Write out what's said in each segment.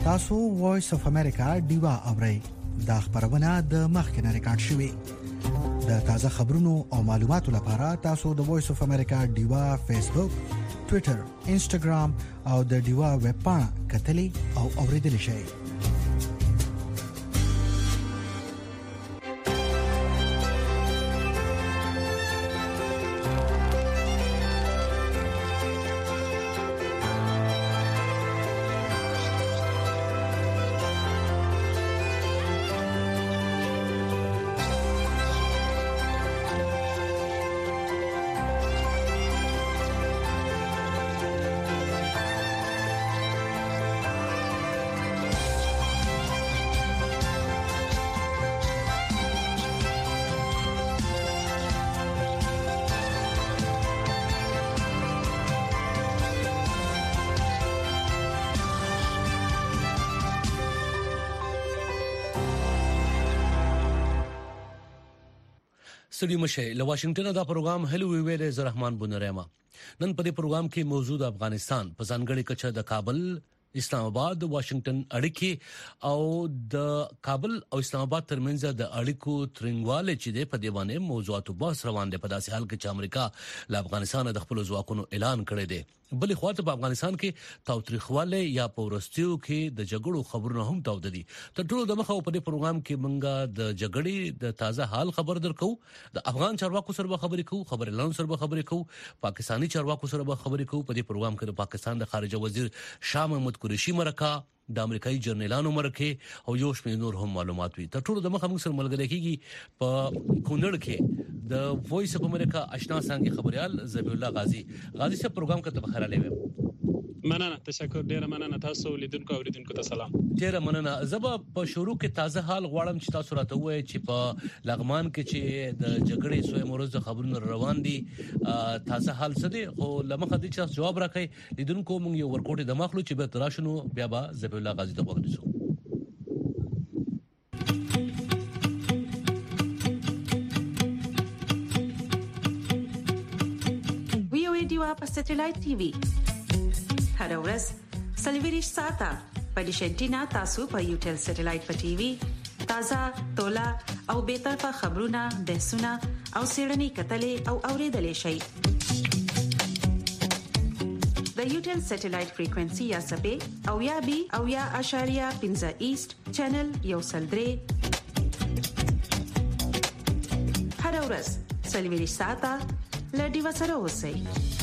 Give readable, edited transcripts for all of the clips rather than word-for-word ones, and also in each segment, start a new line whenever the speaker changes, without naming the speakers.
تاسو وایس اف امریکا ډیوا اورئ. دا خبرونه د مخکنه ریکارډ شوې. د تازه خبرونو او معلوماتو لپاره تاسو د وایس اف امریکا ډیوا فیسبوک، ټوئیټر، انسټاګرام او د ډیوا ویب پاڼه کتلی او اوریدلی شئ.
سټډیو مشه له واشنگټن دا پروګرام هلو ویل ز رحمان بنرما. نن په دې پروګرام کې موجود افغانستان په ځانګړي کچه د کابل، اسلام آباد، واشنگټن اړیکې او د کابل او اسلام آباد ترمنځ د اړیکو ترنګواله چې د په دیوانه موضوعاتو بحث روان دي په داسې حال کې چې امریکا له افغانستان د خپل ځواکونو اعلان کړی دی. بلې خواته په افغانستان کې تاوتریخواله یا پورستیو کې د جګړو خبرونه هم تاود دي. تر ټولو د مخه په دې پروګرام کې مونږه د جګړې د تازه حال خبر درکو، د افغان چارواکو سره خبرې کوو، خبر اعلان سره خبرې کوو، پاکستانی چارواکو سره خبرې کوو. په دې پروګرام کې د پاکستان د خارجه وزیر شاه محمود قریشي مرکه، د امریکایي جرنیلانو مرکه او یو شمېر نور هم معلومات وي. تر ټولو د مخه موږ سره ملګری کیږي په کونړ کې د وایس اف امریکا آشنا څنګه خبريال ذبیح الله غازی. غازی صاحب پروګرام کې تبخیر علیه.
مننه، تشکر، ډیره مننه. تاسو لیدونکو اوریدونکو ته سلام.
ډیره مننه. زبا په شروع کې تازه حال غواړم چې تاسو راته وایي چې په لغمان کې چې د جګړې سوې مورز خبرونه روان دي، تازه حال څه دي؟ خو لمخه دې چې جواب راکړي لیدونکو موږ یو ورکوټي د مخلو چې به تراشنو بیا به ذبیح الله غازی ته وګورئ.
ډیوا په سټلایټ ټي وي هر ورځ سلویریش ساته په ډیشنټینا تاسو په یوټل سټلایټ په ټي وي تازه تولا او به طرفه خبرونه، بحثونه او سیړنی کتلې او اوریدلې شي. د یوټل سټلایټ فریکوئنسي یا سبې او یا بي او یا اشاریه 15 ایست چینل یو سلدري هر ورځ سلویریش ساته لډي وسره اوسئ.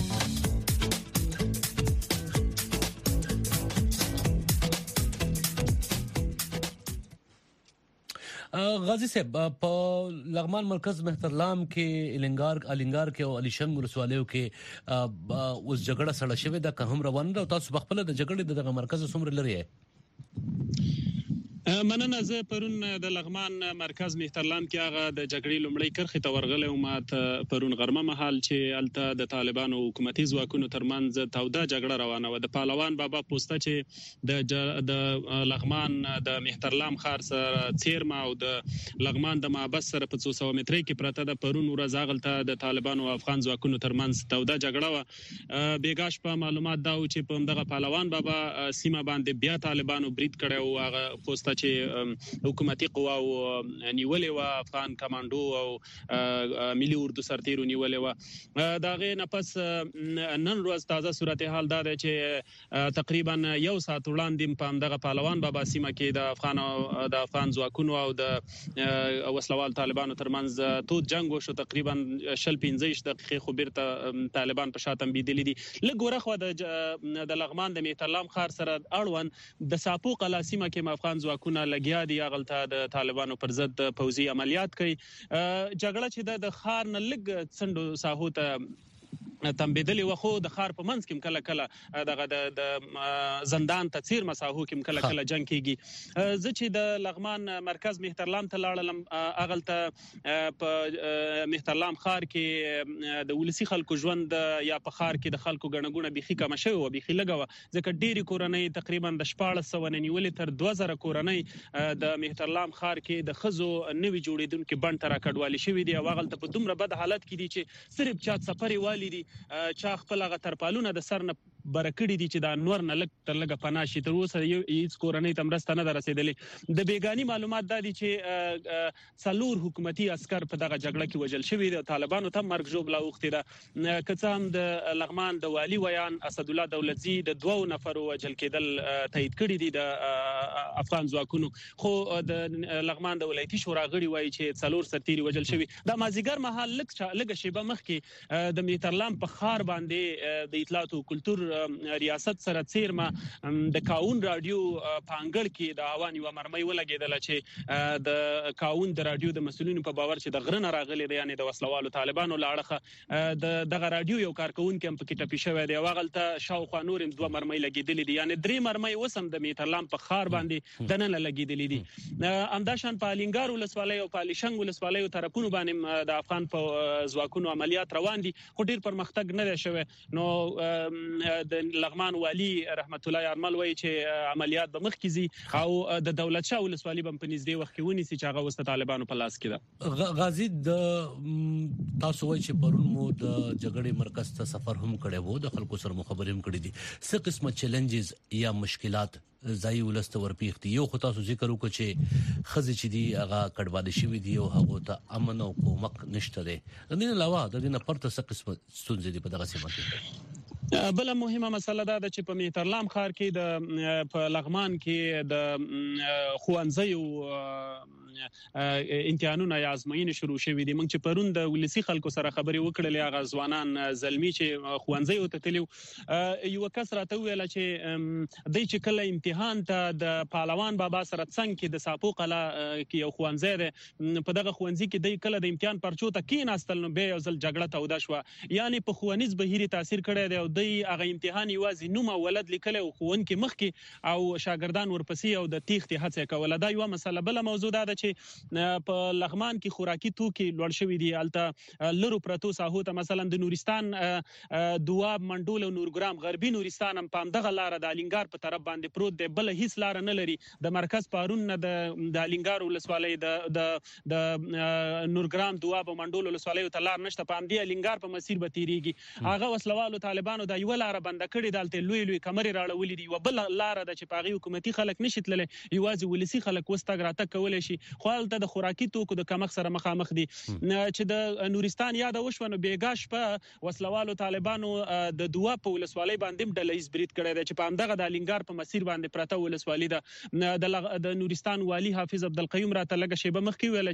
غازی صاحب په لغمان مرکز مهترلام کې الینګار کې او علیشنګ ولسوالیو کې اوس جګړه سره شوې ده که هم روان ده. تاسو په خپل د جګړې دغه مرکز څومره لري؟
مننه. زه پرون د لغمان مرکز مهترلام کې هغه د جګړې لومړی کرخې ته ورغلی وم. پرون غرمه مهال چې الته د طالبانو حکومتي ځواکونو ترمنځ توده جګړه روانه و. د پهلوان بابا پوسته چې د لغمان د مهترلام ښار سره څیرمه او د لغمان د محبس سره په 200 مترۍ کې پرته ده. پرون ورځ هغلته د طالبانو او افغان ځواکونو ترمنځ توده جګړه و. بیګاش په معلومات دا و چې په دغه پهلوان بابا سیمه باندې بیا طالبانو برید کړی او هغه پوسته چې حکومتي قواو نیولې و، افغان کمانډو او ملي اردو سرتیرو نیولې و. دا غي نه پس نن ورځ تازه صورتحال دا ده چې تقریبا یو ساعت وړاندې په دغه پهلوان بابا سیمه کې د افغان ځواکونو او د وسلوال طالبانو ترمنځ تود جنگ وشو. تقریبا 15 دقیقې خو بیرته طالبان په شاتم بيدلې دي. لګوره خو د لغمان د مهترلام ښار سره اړوند د ساپو قلا سیمه کې افغان ځواکونو لګیا دي غلطه د طالبانو پر ضد پوځي عملیات کوي. جګړه چې د خار نه لګ څنډو ساحو ته تنبیدلی و، خو د خار په منځ کې کله کله دغه د زندان ته څیر مساحو کې کله کله جنگ کیږي. زه چې د لغمان مرکز مهترلام ته لاړم اغلته په مهترلام خار کې د ولسی خلکو ژوند یا په خار کې د خلکو غنګونه بيخي کم شوی او بيخي لګو، ځکه ډيري کورنۍ تقریبا د 1400 نیولې تر 2000 کورنۍ د مهترلام خار کې د خزو نوي جوړیدونکو بند تر کډوالي شوی دی. واغلته په دومره بد حالت کې دي چې صرف چات سفري والی دي چا خپل غ ترپالونه د سر نه برکړی دي چې دا نور نه لګ تر لګ پناه شي. تر اوسه هیڅ کورنۍ تمرسته نه رسیدلې. د بیگانی معلومات دا دي چې څلور حکومتي عسكر په دغه جګړه کې وژل شوي دي. طالبانو ته مرګ ژوبله اوختي ده. کڅ هم د لغمان د والی ویان اسد الله دولتزی د 2 نفرو وژل کېدل تایید کړی دي د افغان ځواکونو. خو د لغمان د ولایتي شورا غړي وایي چې څلور سرتیري وژل شوي. د مازیګر مهال لږ شیبه مخکې د میترلام په خار باندې د اطلاعات او کلتور ریاست سره څیرمه د کاون رادیو پانګړ کې د هوا نیو مرمۍ ولګېدل چې د کاون د رادیو د مسولینو په باور چې د غرنه راغلي دي، یعنی د وسلوالو طالبانو لاړه د دغه رادیو یو کارکون کې په کې ټپي شوی دی. واغلته شاوخوا نور 2 مرمۍ لګېدلې دي، یعنی 3 مرمۍ وسم د میترلام په خار باندې دنه لګېدلې دي. همداشان په الینګار ولسوالۍ او په الیشنګ ولسوالۍ طرفونو باندې د افغان په ځواکونو عملیات روان دي، خو ډیر پرمختګ نه دی شوی. نو د لغمان والی رحمت الله یارمل وایي چې عملیات به مخکې ځي او د دولت شاه ولسوالۍ به په نږدې وخت کې ونیسي چې هغه وسته طالبانو په لاس کې ده.
غازی د تاسو وایي چې پرون مو د جګړې مرکز ته سفر هم کړی وو، د خلکو سره خبرې هم کړې دي. څه قسمه چیلنجز یا مشکلات ځای ولسته ورپیښتي؟ یو خو تاسو ذکر وکړو چې خزې چې دي هغه کډوالې شوي دي او هغه ته امن او کومک نشته دی. د دې علاوه د دې نه پرته څه قسمه ستونزې دي په دغه سیمه کې؟
بل مهمه مسله ده چې په میترلام ښار کې د په لغمان کې د خوانځیو امتحانونه یا ازموینې شروع شوې دي. موږ چې پرون د ولسی خلکو سره خبرې وکړلې، هغه ځوانان زلمی چې خوانځیو ته تلو، یو کس راته ویل چې د چې کله امتحان ته د پهلوان بابا سره څنګه کې د ساپو قلا کې یو خوانځی ده، په دغه خوانځي کې د کله د امتحان پرچو ته کېناستل نو به یو ځل جګړه توده شو. یعنی په خوانیز بهیري تاثیر کړی دی او د هغه امتحان یوازې نوم او ولد لیکل او خوونکي مخکې او شاګردان ورپسې او د تیختي هڅه کوله. دا یو مسله. بل موضوع ده چې په لغمان کې خوراکي توکي لوړ شوي دي. الته لرو پرتو ساحو ته مثلا د نورستان دواب منډول او نورګرام غربي نورستان هم په دغه لار د الینګار په طرف باندې پروت دی، بل هیڅ لار نه لري. د مرکز پارون نه د الینګار ولسوالۍ د نورګرام دواب او منډول ولسوالۍ ته لار نشته، په دې الینګار په مسیر به تیریږي. هغه وسلوالو طالبانو د یو لار بند کړی، دالته لوی لوی کمرې راړولې دي. و بل لار د چې پاغي حکومتي خلک نشي تللی، یوازې ولسی خلک وستګ راته کولای شي. خو الته د خوراکي توکو د کمښت سره مخامخ دي. چې د نورستان یاد وشو نو بیګاش په وسلوالو طالبانو د دوه په ولسوالۍ باندې ډلهیز برید کړی دی چې په همدغه د الینګار په مسیر باندې پرته ولسوالۍ ده. د نورستان والی حافظ عبدالقیوم راته لږه شیبه مخکې ویل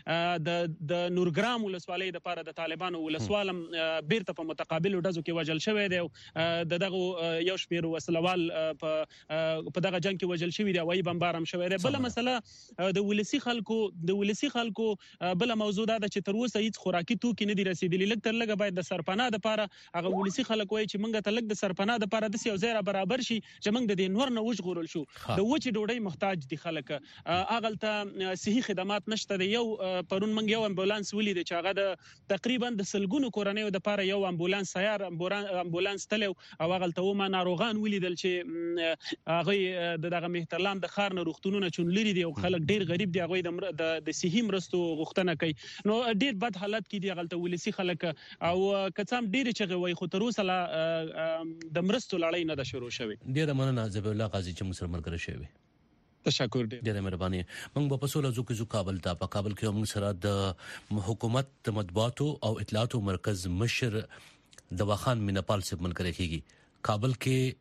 چې د نورګرام ولسوالۍ د پاره د طالبانو ولسوالم بیرته په متقابل ډزو کې وژل شوی دی. دغه یو شمیر وسلوال په دغه جنگ کې وژل شوی دی، وایي بمبارم شوی دی. بل مسله د ولسی خلکو بل موضوع ده چې تر اوسه هیڅ خوراکي توکي نه دي رسیدلي. لږ تر لږه باید د سرپناه د پاره هغه ولسی خلک وایي چې موږ ته لږ د سرپناه د پاره د یو ځای برابر شي چې موږ د دې نور نه وژغورل شو. د وچې ډوډۍ محتاج دي خلک. هغه صحي خدمات نشته دی. یو پرون موږ یو امبولانس ولید چې هغه د تقریبا د سلګونو کورنیو د پاره یو امبولانس سیار امبولانس تلو او هغه ته ما ناروغان ولیدل چې هغه دغه مهترلام د خار نه روختونونه چون لري دي او خلک ډیر غریب دي، هغه د صحي مرستو غوښتنه کوي. نو ډیر بد حالت کې دي هغه ولسی خلک او کڅام ډیر چې وای خو تر اوسه د مرستو لړۍ نه ده شروع شوې.
ډیر مننه ذبیح الله قاضي چې موږ سره مرګره شوی.
تشکر ډیر
مهرباني. موږ په پسوله زو کابل ته په کابل کې موږ سره د حکومت د مطبوعاتو او اطلاعاتو مرکز مشر دواخان مینپال سے ملګری کیږي. کابل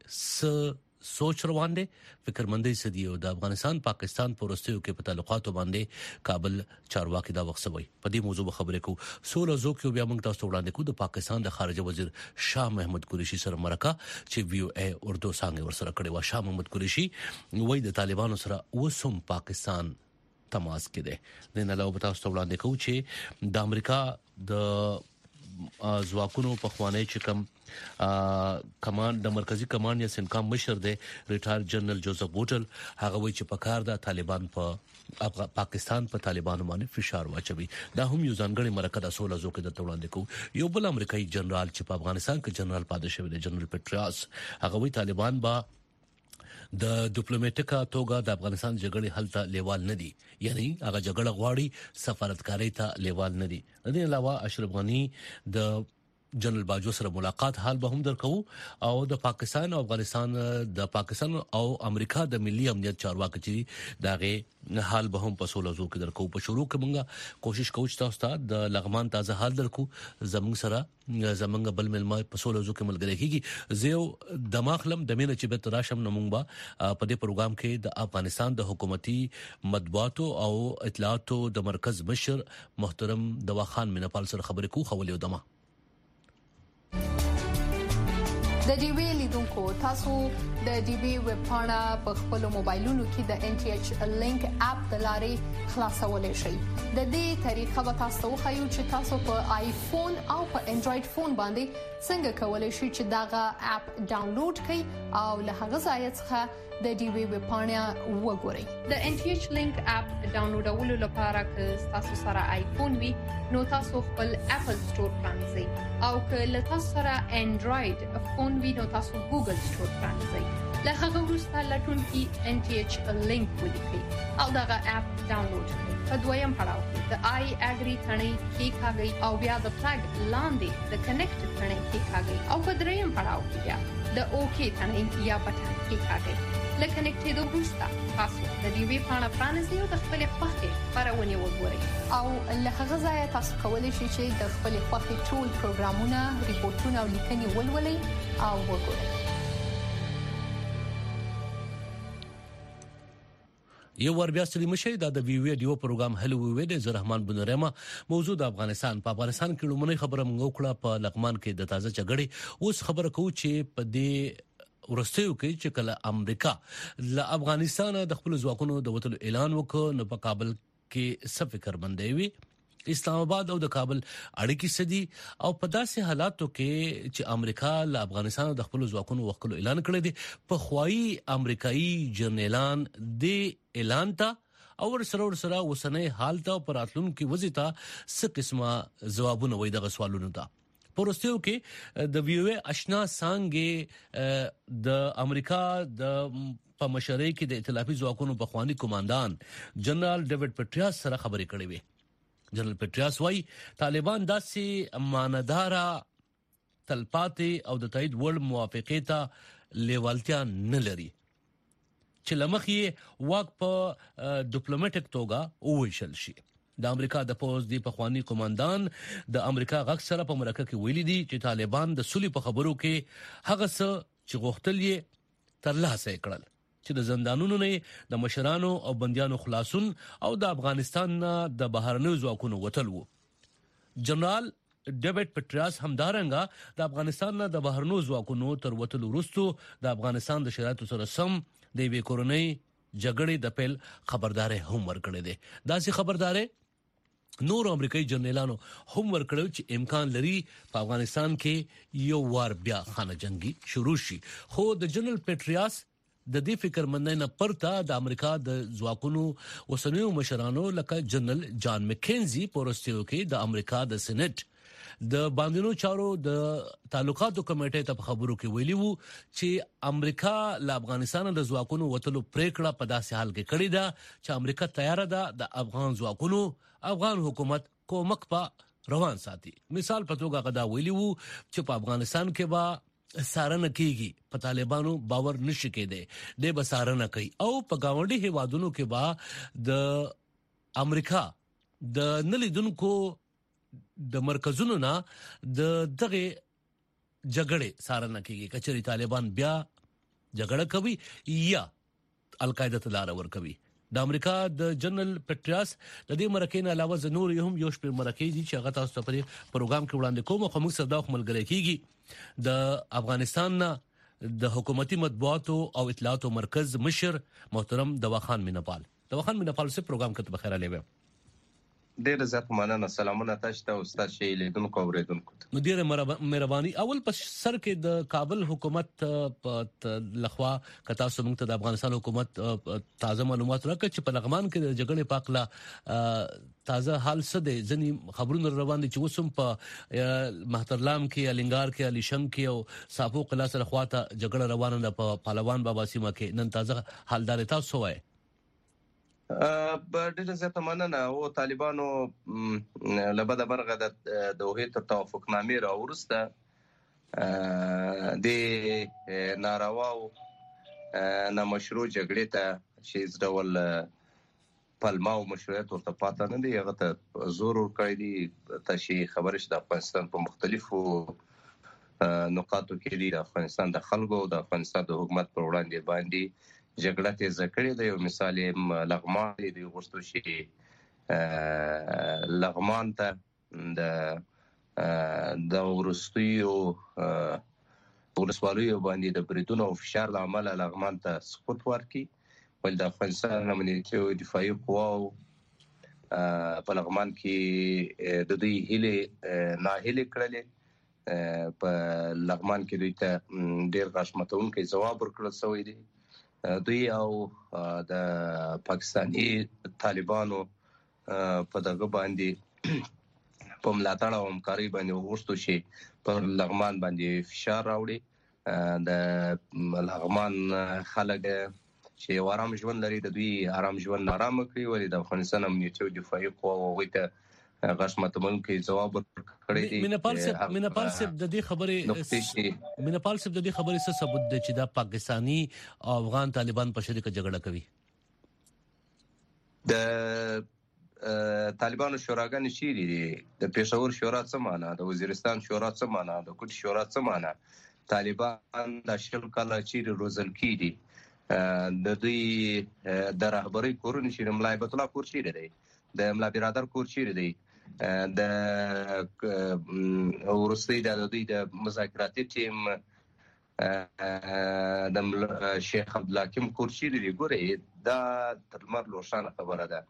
کې سوچ روان دي، فکرمندۍ سدي او د افغانستان پاکستان پرستیو کې په تعلقاتو باندې کابل چارواکي دا وخت سوي. په دې موضوع خبرې کو سوله زو کې بیا موږ تاسو وړاندې کو د پاکستان د خارجه وزیر شاه محمود قریشي سره مرکه چې ویو ای اردو څنګه ور سره کړي و. شاه محمود قریشي وایي د طالبانو سره وسوم پاکستان تماس کې ده. د نه علاوه تاسو وړاندې کو چې د امریکا د ځواکونو په خوانی چې کوم کمانډ د مرکزی کمانډ یا سنکام مشر دی ریټایر جنرال جوزف بوټل، هغه وایي چې په کار د طالبان په پاکستان په طالبانو باندې فشار واچوي. دا هم یو ځانګړی مرکه د سوله زو کې د وړاندې کو. یو بل امریکایي جنرال چې په افغانستان کې جنرال پاتې شوی دی جنرال پټریاس، هغه وایي طالبان با د ډیپلوماټیکا توګه د افغانستان جګړې حل ته لیوال نه دي، یعنی هغه جګړه غواړي سفارتکاري ته لیوال نه دي. د دې علاوه اشرف غنی د جنرال باجو سره ملاقات حال به هم درکو او د پاکستان او افغانستان د پاکستان او امریکا د ملي امنیت چارواکي چې داغه حال به هم په سولو زو کې درکو په شروع کې مونږه کوشش کوو چې تاسو ته د لغمان تازه حال درکو زمونږ سره زمونږ بل ملما په سولو زو کې ملګری کیږي زه دماغلم د مینه چې به تراشم نمونږ په دې پروګرام کې د افغانستان د حکومتي مطبوعاتو او اطلاعاتو د مرکز مشر محترم دواخان مینپال سره خبرې کوو خولې ودمه
د ډي وی لیدونکو تاسو د ډي وی ویب پاڼه په خپل موبایلونو کې د ان ټي ایچ لینک اپ د لارې خلاصولای شئ د دې طریقه به تاسو خو چې تاسو په آیفون او په انډراید فون باندې څنګه کولای شئ چې داغه اپ ډاونلوډ کړئ او له هغه ځای څخه د ډي وی ویب پاڼه وګورئ د ان ټي ایچ لینک اپ ډاونلوډولو لپاره که تاسو سره آیفون وي نو تاسو خپل اپل سٹور پرانځئ او که له تاسو سره انډراید فون وي نو تاسو ګوګل سٹور پرانځئ له هغه وروسته لټون کې ان ټي ایچ لینک ولیکئ او دغه اپ ډاونلوډ کړئ په دویم پړاو کې د آی اګری ثنې کې کاږي او بیا د فلګ لاندې د کنیکټ ثنې کې کاږي او په دریم پړاو کې بیا د اوکی ثنې یا بټن کې کاږي لکه کنیکټ د وروسته تاسو د ډي وی پاڼه پرانځئ او د خپل خوښې خبرونه وګورئ او له هغه ځای تاسو کولی شئ چې د خپل خوښې ټول پروګرامونه ریپورتونه او لیکنې ولولئ او وګورئ
یو ور بیا ستړي مشه د ویډیو پروګرام هلو وی د زرحمان بنورما موضوع د افغانستان په افغانستان کې لومړی خبره موږ کړه په لغمان کې د تازه جګړې اوس خبره کوو چې په دې ورستیو کې چې کله امریکا له افغانستان د خپل ځواکونو د وټلو اعلان وکړ نو په کابل کې څه فکر باندې وي اسلام آباد او د کابل اړیکې سدي او په داسې حالاتو کې چې امریکا له افغانستان د خپل ځواکونو وکړو اعلان کړی دی په خوایي امریکایي جنرالان د اعلان ته او ورسره وسنۍ حالت او پراتلون کې وزیتا څه قسمه جوابونه وای د سوالونو ته پروستیو کې د ویو آشنا سانګي د امریکا د په مشرۍ کې د ائتلافي ځواکونو په خواني کمانډان جنرال ډیوډ پټریاس سره خبرې کړې وې جنرال پټریاس وايي طالبان داسې ماندارا تلپاتې او د تایید وړ موافقه ته لیوالتیا نه لري چې لمخې واک په ډیپلوماټیک توګه وویشل شي د امریکا د پوز دی پخوانی کمانډان د امریکا غږ سره په مرکه کې ویلي دي چې طالبان د سولې په خبرو کې هغه څه چې غوښتل یې ترلاسه کړل چې د زندانونو نه د مشرانو او بنديانو خلاصون او د افغانستان د بهرنیو ځواکونو وټل وو جنرال ډیوډ پټریاس همدارنګه د افغانستان د بهرنیو ځواکونو تر وټل وروسته د افغانستان د شرایطو سره سم د وی کورونی جګړې د پیل خبرداري هم ورکړې ده داسې خبرداري نور امریکایي جنرالانو هم ورکړو چې امکان لري په افغانستان کې یو وار بیا خانه جنگي شروع شي خو د جنرال پټریاس د دې فکر مننه پرته د امریکا د ځواکونو وسنیو مشرانو لکه جنرال جان مکینزي پروستیو کې د امریکا د سېنات د باندینو چارو د تعلقاتو کمیټې ته خبرو کې ویلي وو چې امریکا له افغانستان د ځواکونو وټلو پریکړه په داسې حال کې کړې ده چې امریکا تیار ده د افغان ځواکونو افغان حکومت کومک په روان ساتي مثال په توګه غدا ویلي وو چې په افغانستان کې با سارنه کیږي په طالبانو باور نشي کېده د بسارنه کوي او په گاونډي هیوادونو کې با د امریکا د نلیدونکو د مرکزونو نه د دغه جګړې سارنه کیږي کچري طالبان بیا جګړه کوي یا القاعده تلار ور کوي د امریکا د جنرال پټریاس د دې مرکې نه علاوه نور هم یو شپږ مرکې دي چې هغه تاسو ته په پروګرام کې وړاندې کوم خو موږ سره د خپلګری کیږي د افغانستان د حکومتي مطبوعاتو او اطلاعاتو مرکز مشر محترم دواخان مینپال سے پروګرام کې بخیر علیه
ډېر زیات مننه سلامونه تاسو ته استاد شي لیدونکو اوریدونکو
نو ډېر مهرباني اول په سر کې د کابل حکومت په لخوا کتا سمونږ ته د افغانستان حکومت تازه معلومات راکړي چې په لغمان کې د جګړې پاکله تازه حال څه دي ځنی خبرونه روان دي چې وسم په مهترلام کې الینګار کې الیشنګ کې او صافو قلا سره خواته جګړه روانه ده په پهلوان بابا سیمه کې نن تازه حالدار تاسو وای
ډېر زیاته مننه. او طالبانو لبد برغه د دوه توافق نامې راوړسته د ناروا او نامشروع جګړې ته چې ډول پلما او مشروعیت ورته پاتې نه دی، هغه ته زور ورکړی دی. تاسو خبرې د افغانستان په مختلفو نقاطو کې د افغانستان د خلکو او د افغانستان د حکومت پر وړاندې باندې جګړه تیزه کړې ده. یو مثال لغمان دی، غوښتو شي لغمان ته د ورستیو ولسوالیو باندې د بریدونو او فشار له امله لغمان ته سقوط ورکړي، ول د افغانستان امنیتي او دفاعي قواو په لغمان کې د دوی هیله ناهیله کړلې. په لغمان کې دوی ته ډېر غاښمتونکي ځواب ورکړل شوی دی. دوی او د پاکستاني طالبانو په دغه باندې په ملاتړ او همکاري باندې وغوښتو شي پر لغمان باندې فشار راوړي. د لغمان خلک چې آرام ژوند لري د دوی آرام ژوند آرام کړی، ولې د افغانستان امنیتي او دفاعي قواو غوښته غاښمتونکي ځواب ورکړی دی.
مینپال صاحب د دې خبرې څه ثبوت دی چې دا پاکستاني او افغان طالبان په شریکه جګړه کوي؟
د طالبانو شوراګانې چیرې دي؟ د پېښور شورا څه معنا، د وزیرستان شورا څه معنا، د کوټ شورا څه معنا؟ طالبان د شل کاله چیرې روزل کیدي؟ د دوی د رهبرۍ کورونه چې ملا هیبت الله کور چیرې دی، د ملا برادر کور چیرې دی، د ورستي د دوی د مذاکراتي ټیم د شیخ عبدالحکیم کور چیرې دی؟ ګوره دا تر لمر روښانه خبره ده.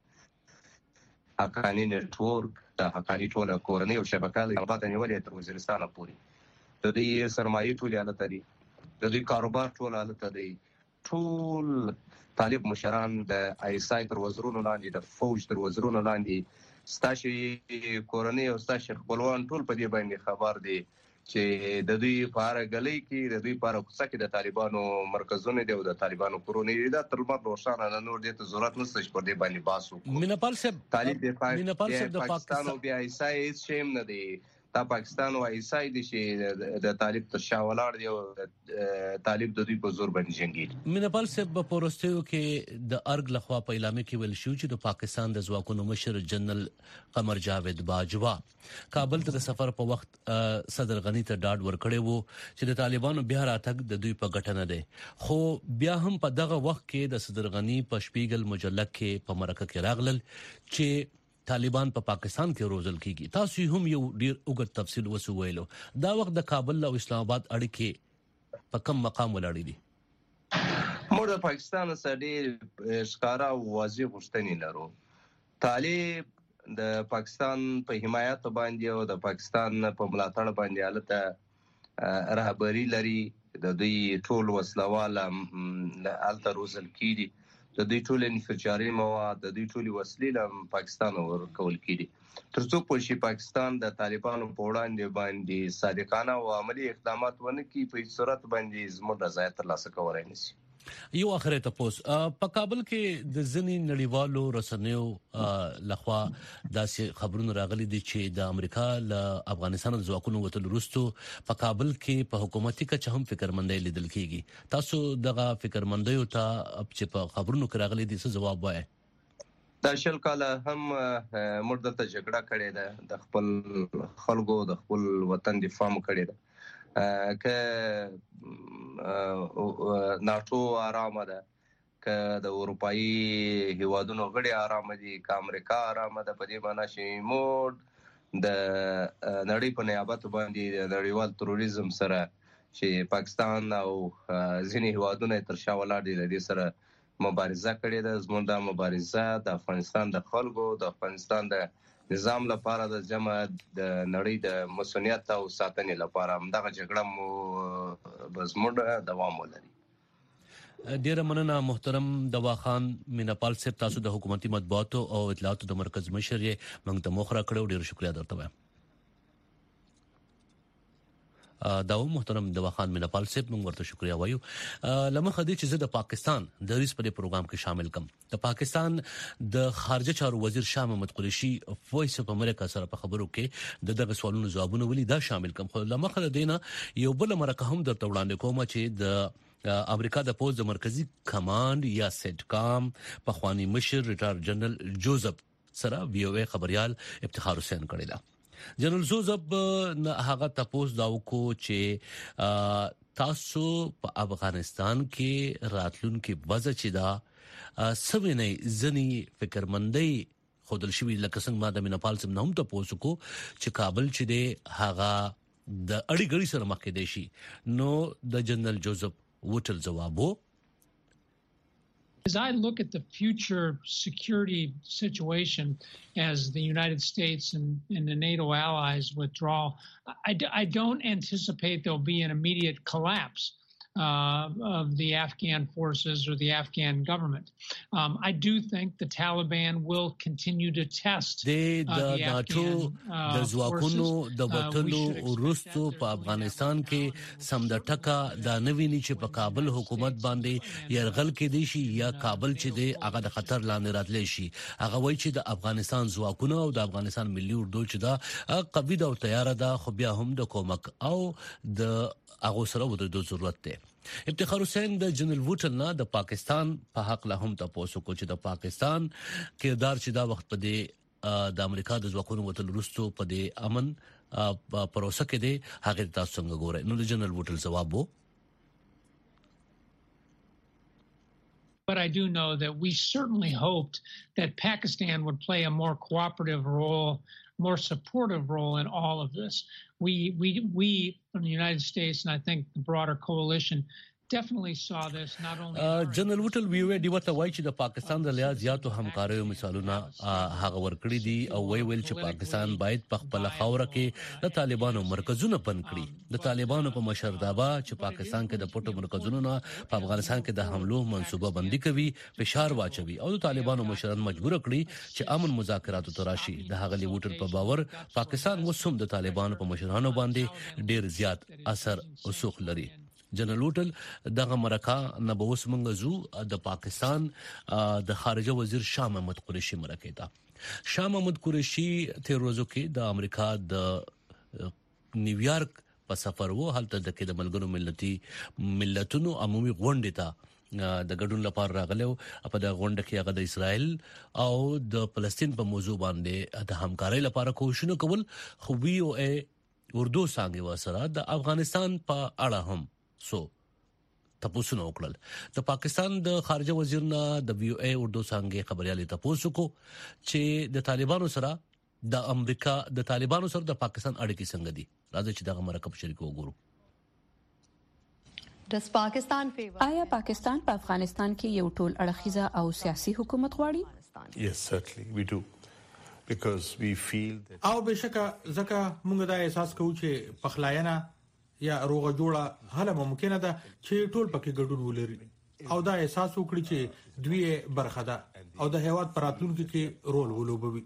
حقانی نتورک د حقانی ټول کورنۍ او شبکه د البته نیولې تر وزیرستان پورې د دې سرمایې ټول حالت لري، د دې کاروبار ټول حالت دی. ټول طالب مشران د آیسای تر وزرونو لاندې، د فوج تر وزرونو لاندې، ستاسو کورنۍ او ستاسو خپلوان ټول په دې باندې خبر دي چې د دوی په اړه غلې کې د دوی په اړه کوڅه کې د طالبانو مرکزونه دي او د طالبانو کورونه دي. دا تر ما روښانه نه نور دې ته ضرورت نشته چې پر دې باندې باسو.
مینپال صاحب
طالب د پاکستان او بیا ایسای هیڅ شیم نه دی. دا پاکستان او ایسای دي چې د طالب تر شا ولاړ دی او طالب د دوی په زور باندې جنگي.
مینپال صاحب په پروستیو کې د ارګ لخوا په اعلان کې ویل شو چې د پاکستان د ځواکونو مشر جنرال قمر جاوید باجوا کابل ته د سفر په وخت صدر غنی ته ډاډ ورکړی وو چې د طالبانو بیا راتګ د دوی په ګټه نه دی. خو بیا هم په دغه وخت کې د صدر غنی په شپیګل مجله کې په مرکه کې راغلل چې طالبان په پاکستان کې روزل کیږي. تاسو هم یو ډیر اوږد تفصیل وسویلو. دا وخت د کابل او اسلام آباد اړیکې په کوم مقام ولاړې دي؟
موږ د پاکستان سره ډیر ښکارا او واضح غوښتنې لرو. طالب د پاکستان په حمایت باندې او د پاکستان په ملاتړ باندې الته رهبری لري. د دوی ټول وسلوال الته روزل کیږي، د دوی ټول انفجاري مواد، د دوی ټول وسلې له پاکستان ورکول کیږي. ترڅو په شي پاکستان د طالبانو په وړاندې باندې صادقانه او عملی اقدامات ونه کړي، په صورت باندې زموږ رضایت ترلاسه کولای نشي.
یو اخره تاسو په کابل کې د ځنی نړیوالو رسنیو لخوا داسې خبرونه راغلي دي چې د امریکا له افغانستان د ځواکونو وتل وروسته په کابل کې په حکومتي کچه هم فکرمندۍ لیدل کیږي. تاسو دغه فکرمندیو ته چې په خبرونو کې راغلي دي څه جواب وایي؟
دا شل کاله هم موږ دلته جګړه کړې ده، د خپل خلکو د خپل وطن دفاع کړې ده. که ناتو آرامه ده، که د اروپאי هیوادونو غړي آرامه دي، که امریکا آرامه ده، په دې معنی چې موږ د نړۍ په نیابت باندې د نړیوال تروریزم سره چې پاکستان او ځینې هیوادونه تر شا ولاړ دي د دې سره مبارزه کړې ده. زموږ د مبارزه د افغانستان د خلکو د افغانستان د نظام لپاره د جمع د نړۍ د مسؤلیت او ساتنې لپاره همدغه جګړه مو زموږ دوام ولري.
ډیره مننه محترم دوا خان مینپال صاحب، تاسو د حکومتي مطبوعاتو او اطلاعاتو د مرکز مشر یې موږ ته مخ را کړو. ډیر شکریا درته وایم. دا محترم دواخان منپال صاحب موږ ورته شکریا وایو لمخه دې چې زه د پاکستان د ریس په پروګرام کې شامل کم د پاکستان د خارجه چارو وزیر شاه محمود قریشي وایس اف امریکا سره په خبرو کې دغه سوالونو جوابونه ولې دا شامل کم خو لمخه دینه یو بل مرکه هم درته وړاندې کوم چې د امریکا د پوز د مرکزی کمانډ یا سټکام په خواني مشر ریټایر جنرال جوزف سره وی او ای خبريال افتخار حسین کړی دا جنرال جوزف هغه تاسو دا وکړو چې تاسو په افغانستان کې راتلونکي وضع چې دا سوینې ځنی فکرمندۍ خودل شوی لکه څنګه ما د منپال سم نوم ته پوسو کو چې کابل چې دی هغه د اړي غړي سره مخ کې دی شي نو د جنرال جوزف وټل جوابو
As I look at the future security situation as the United States and the NATO allies withdraw, I don't anticipate there'll be an immediate collapse of the Afghan forces or the Afghan government. I do think the Taliban will continue to test
the Afghan ځواکونو د وټلو ورستو په افغانستان کې سم د ټکا د نویني چې په کابل حکومت باندې يرغل کې دي شي یا کابل چې دی هغه د خطر لاندې راتلی شي هغه وایي چې د افغانستان ځواکونو او د افغانستان ملي اردو چې دا قوي او تیار ده خو بیا هم د کومک او د هغه سره د ضرورت ده افتخار حسین د جنرال وټل نه د پاکستان په حق له هم تاسو کو چې د پاکستان کردار چې دا وخت په دې د امریکا د ځواکونو وتل رستو په دې امن پروسه کې دی هغه تاسو څنګه ګورئ نو د جنرال وټل جواب وو
But I do know that we certainly hoped that Pakistan would play a more cooperative role, more supportive role in all of this. We from the United States and I think the broader coalition definitely saw this not only
جنرال وټل وی دی ورته وایي چې د پاکستان د لیا زیاتو همکاریو مثالونه هغه ورکړي دي او ویل چې پاکستان باید په خپل خاوره کې د طالبانو مرکزونه بند کړي د طالبانو په مشرتابه چې پاکستان کې د پټو مرکزونو نه په افغانستان کې د حملو منصوبه بندي کوي فشار واچوي او د طالبانو مشران مجبور کړي چې امن مذاکراتو تراشي د هغه وټل په باور پاکستان وسوم د طالبانو په مشرانو باندې ډیر زیات اثر او سوخ لري جنرال وټل دغه مرکه نبوس منغزو د پاکستان د خارجه وزیر شاه محمود قریشي مرکه تا شاه محمود قریشي تیر ورځو کې د امریکا د نیویارک په سفر وو هلته د کې د ملګرو ملتونو عمومي غونډه تا د ګډون لپاره راغلو په د غونډه کې هغه د اسرائیل او د فلسطین په موضوع باندې د همکارۍ لپاره کوښښونه کول خو وی او ای اردو څنګه وسره د افغانستان په اړه هم سو تاسو نو وکړل د پاکستان د خارجه وزیر نه د وی او ای اردو څنګه خبريالي تاسو کو چې د طالبانو سره د امریکا د طالبانو سره د پاکستان اړیکې څنګه دي راځي چې دغه مرکب شریک وګورو
آیا پاکستان په افغانستان کې یو ټول اړخیزه او سیاسي حکومت غواړي
Yes, certainly we do because we feel that
او بشکه ځکه موږ دا احساس کوو چې پخلاینه یا روغه جوړه هله ممکنه ده چې ټول پکې ګډون ولري او دا احساس وکړي چې دوی برخه ده او د هیواد پراتلونکو کې رول ولوبوي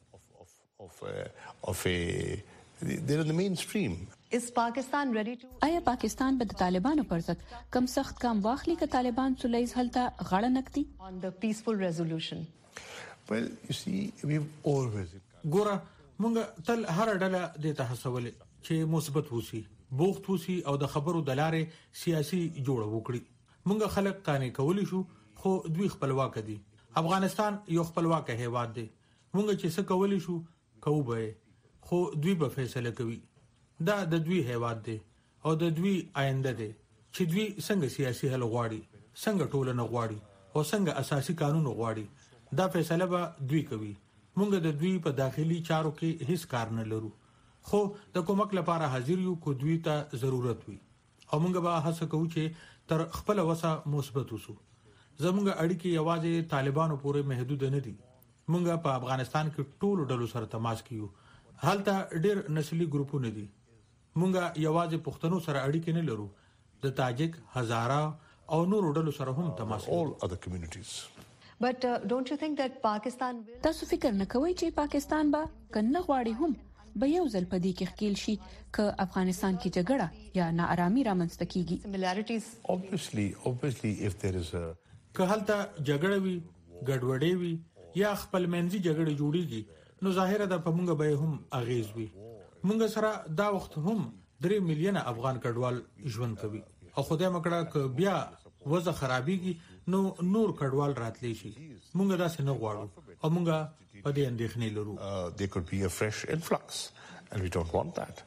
of a they're in the mainstream.
آیا پاکستان به د طالبانو پر ضد کم سخت کام واخلي ک طالبان سلیز هلته غړ نکتي
Well, you see, we've always
ګوره موږ تل هر ډله د تحسولې چې مثبت وسی بوخت وسی او د خبرو د لارې سیاسي جوړه وکړي موږ خلک قانې کولی شو خو دوی خپلواک دي افغانستان یو خپلواک هیواد دی موږ چې څه کولی شو کوو به خو دوی به فیصله کوي دا د دوی هیواد دی او د دوی آینده دی چې دوی څنګه سیاسي حل غواړي څنګه ټولنه غواړي او څنګه اساسي قانون غواړي دا فیصله به دوی کوي موږ د دوی په داخلي چارو کې هیڅ کار نه لرو خو د کومک لپاره حاضر یو کو دوی ته ضرورت وي او موږ به هڅه کوو چې تر خپل وسه مثبت وسو زموږ اړیکې یوازې طالبانو پورې محدود نه دي موږ په افغانستان کې ټول ډلو سره تماس کیو هلته ډېر نسلي ګروپونه دي موږ یوازې پښتنو سره اړیکې نه لرو د تاجک هزاره او نورو ډلو سره هم تماس
all other communities.
But don't you think that Pakistan will تاسو فکر نه کوئ چې پاکستان به کنه غواړي هم
به یو ځل په دې کې ښکیل شي ک افغانستان کې جګړه یا ناارامي رامنځته کیږي.
Obviously if there is a
که هلته جګړه وي ګډوډي وي یا خپل منځي جګړه جوړیږي نو ظاهره ده په مونږ به هم اغیز وي. مونږ سره دا وخت هم 3 میلیونه افغان کډوال ژوند کوي او خدای مکړه ک بیا وضع خرابېږي نو نور کډوال راتلی شي. مونږ دا څنګه غواړو او مونږ په دې اندېښنې لرو.
There could be a fresh influx and we don't want that.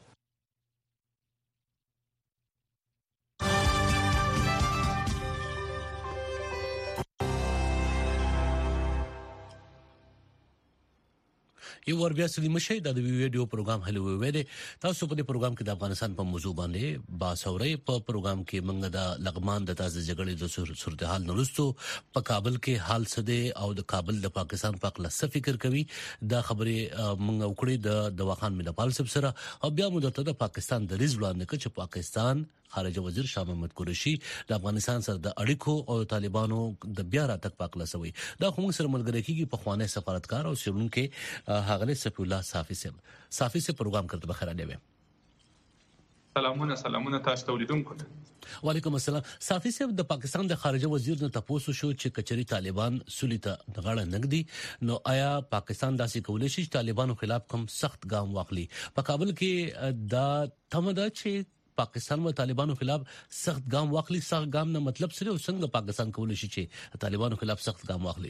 یو ور بیا سلی مشه د ویډیو پروګرام هلو ویډیو تاسو په دې پروګرام کې د افغانستان په موضوع باندې باسوري په پروګرام کې موږ د لغمان د تازه جګړې د صورتحال نورستو په کابل کې حال سده او د کابل د پاکستان په اړه څه فکر کوي دا خبره موږ وکړې د دواخان ملپال سب سره او بیا موږ ته د پاکستان د ریز وړاندې کړ چې پاکستان خارجه وزیر شاه محمود قریشي د افغانستان سره د اړیکو او طالبانو د بیا راتګ په اړه سوي دا کوم سره ملګری کیږي په خوانه سفارتکار او سیرونکو هغه صفی الله صافی سے پروګرام کرته بخیر دی.
سلامونه تاسو ته ولیدونکو.
وعلیکم السلام. صافی صاحب د پاکستان د خارجه وزیر نه تاسو شو چې کچري طالبان سولیته دغړه نګدي نو آیا پاکستان داسې کولای شي چې طالبانو خلاف کوم سخت ګام واخلي؟ په کابل کې دا تمدا چې پاکستان و طالبانو خلاف سخت ګام واخلي. سخت ګام نه مطلب سره څنګه پاکستان کولای شي چې طالبانو خلاف سخت ګام واخلي؟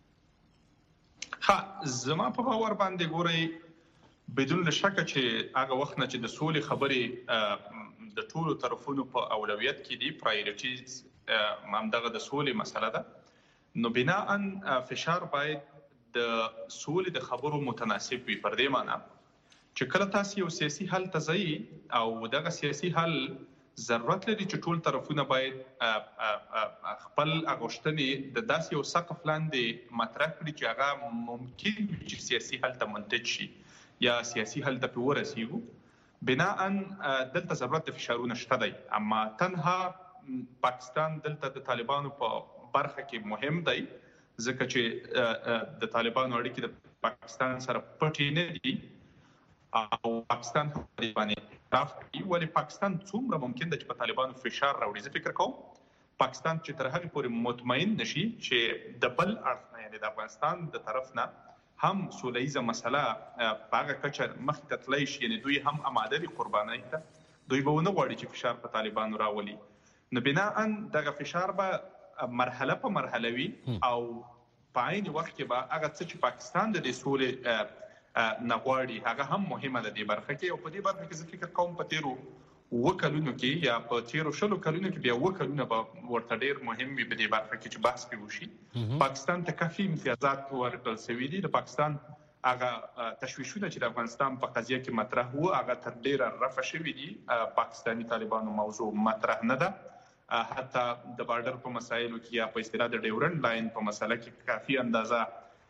زما په باور باندې ګوري بدون شک چې هغه وخت نه چې د سولې خبرې د ټولو طرفونو په اولویت کې دي پرایورټیز همدغه د سولې مسله ده نو بناء فشار باید د سولې د خبرو متناسب وي. پر دې معنی چې کله تاسو یو سیاسي حل ته ځئ او دغه سیاسي حل ضرورت لري چې ټول طرفونه باید خپل اغوښتنې د داسې یو سقف لاندې مطرح کړي چې هغه ممکن چې سیاسي حل ته منتج شي یا سیاسي حل ته ورسیږو. بناء دلته ضرورت د فشارونو شته دی اما تنها پاکستان دلته د طالبانو په برخه کې مهم دی ځکه چې د طالبانو اړیکې د پاکستان سره پټې نه دي او پاکستان په باندې اعتراف کوي. ولی پاکستان څومره ممکن ده چې په طالبانو فشار راوړي؟ زه فکر کوم پاکستان چې تر هغه پورې مطمئن نشي چې د بل اړخ نه یعنی د افغانستان د طرف نه هم سولهیزه مسله په هغه کچه مخې ته تللی شي یعنی دوی هم آماده دي قربانۍ ته دوی به ونه غواړي چې فشار په طالبانو راولي نو بناء دغه فشار به مرحله په مرحله وي او په عین وخت کې به هغه څه چې پاکستان د سولې نغواړي هغه هم مهمه ده د برخه کې او په دې برخه کې زه فکر کوم په تیرو وکړونو کې یا په تیرو شلو کلونو کې بیا وکړونه به ورته ډیر مهم وي په دې برخه کې چې بحث پې وشي. پاکستان ته کافي امتیازات ورکړل شوي دي. د پاکستان هغه تشویشونه چې د افغانستان په قضیه کې مطرح وو هغه تر ډیره رفع شوي دي. پاکستاني طالبانو موضوع مطرح نه ده حتی د بارډر په مسایلو کې یا په اصطلاح د ډیورنډ لاین په مسله کې کافي اندازه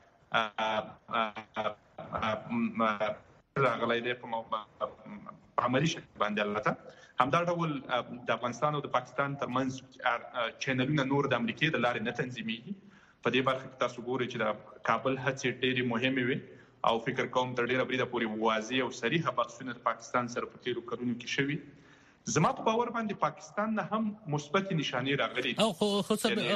راغلی دی په عملی شکل باندې البته همدا ډول د افغانستان او د پاکستان ترمنځ چینلونه نور د امریکای د لارې نه تنظیمېږي. په دې برخه کې تاسو ګورئ چې د کابل هڅې ډېرې مهمې وي او فکر کوم تر ډېره بریده پورې واضح او صریحه بحثونه د پاکستان سره په تیرو کلونو کې شوي. زما په باور باندې پاکستان نه هم مثبت نشانې راغلي
او خو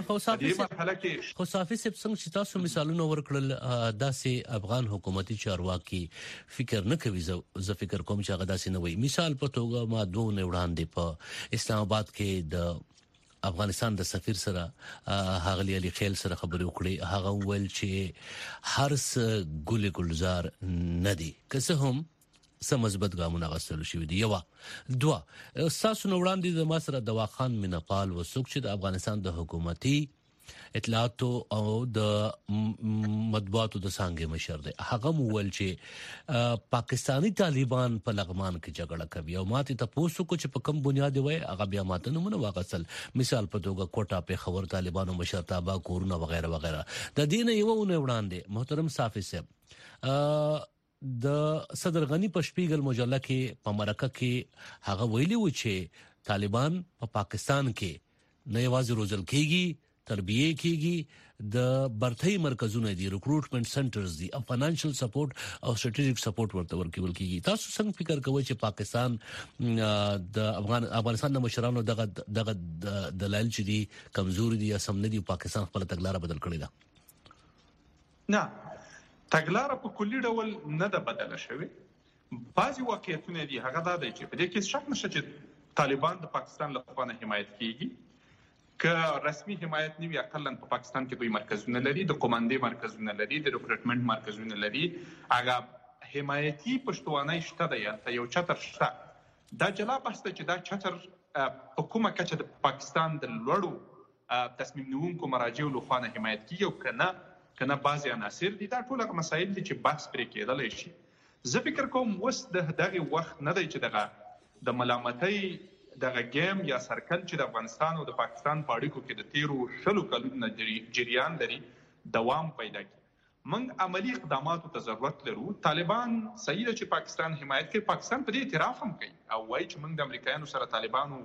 صافي سب څنګه چې تاسو مثالونه ورکړل داسې افغان حکومتي چارواکي فکر نه کوي. زه فکر کوم چې هغه داسې نه وي. مثال په توګه ما دوه نه وړاندې په اسلام آباد کې د افغانستان د سفیر سره هغه علي خیل سره خبرې وکړې. هغه ویل چې هر څه ګل ګلزار نه دي که څه هم سم مثبت ګامونه غوښتل شوې دي. یو دوا تاسو نو وړاندې د مصر د واخان منپال وسوک چې د افغانستان د حکومتي اطلاعات او د مطبوعاتو د څنګه مشر دی هغه مول چې پاکستانی طالبان په لغمان کې جګړه کوي او ماته تاسو کو چې په کوم بنیاد وای هغه بیا ماته نمونه واغسل. مثال په توګه کوټا په خبر طالبانو مشرتابه کورونه وغیرہ وغیرہ د دین یو نه وړاندې محترم صافی صاحب د صدر غنی په شپیګل مجله کې په مرکه کې هغه ویلي و چې طالبان په پاکستان کې نه یوازې روزل کېږي تربیه کېږي د برتۍ مرکزونه دي ریکروټمنټ سنټرز دي او فاینانشل سپورټ او سټریټیجیک سپورټ ورته ورکول کیږي. تاسو څنګه فکر کوئ چې پاکستان د افغانستان د مشرانو دغه دلایل چې دي کمزوري دي یا سم نه دي پاکستان خپل تګلارې بدل کړې ده؟
نه، تګلارې په کلي ډول نه ده بدله شوې. بعضې واقعیتونه دي هغه دا دی چې په دې کې شک نشته چې طالبان د پاکستان له خوا نه حمایت کیږي. که رسمي حمایت نه وي اقلا په پاکستان کې دوی مرکزونه لري، د قوماندې مرکزونه لري، د ریکروټمنټ مرکزونه لري. هغه حمایتي پشتوانه شته ده یا یو چتر شته. دا جلا بحث ده چې دا چتر په کومه کچه د پاکستان د لوړو تصمیم نیونکو مراجعو له خوا نه حمایت کیږي او کنه بعضې عناصر دي. دا ټول هغه مسایل دي چې بحث پرې کېدلی شي. زه فکر کوم اوس د دغه وخت نه دی چې دغه د ملامتۍ دغه گیم یا سرکل چې د افغانستان او د پاکستان په اړیکو کې د تیرو 60 کلونو جریان لري دوام پیدا کړي. موږ عملی اقداماتو ته ضرورت لرو. طالبان صحیح ده چې پاکستان حمایت کوي، پاکستان په دې اعتراف هم کوي او وایي چې موږ د امریکایانو سره طالبانو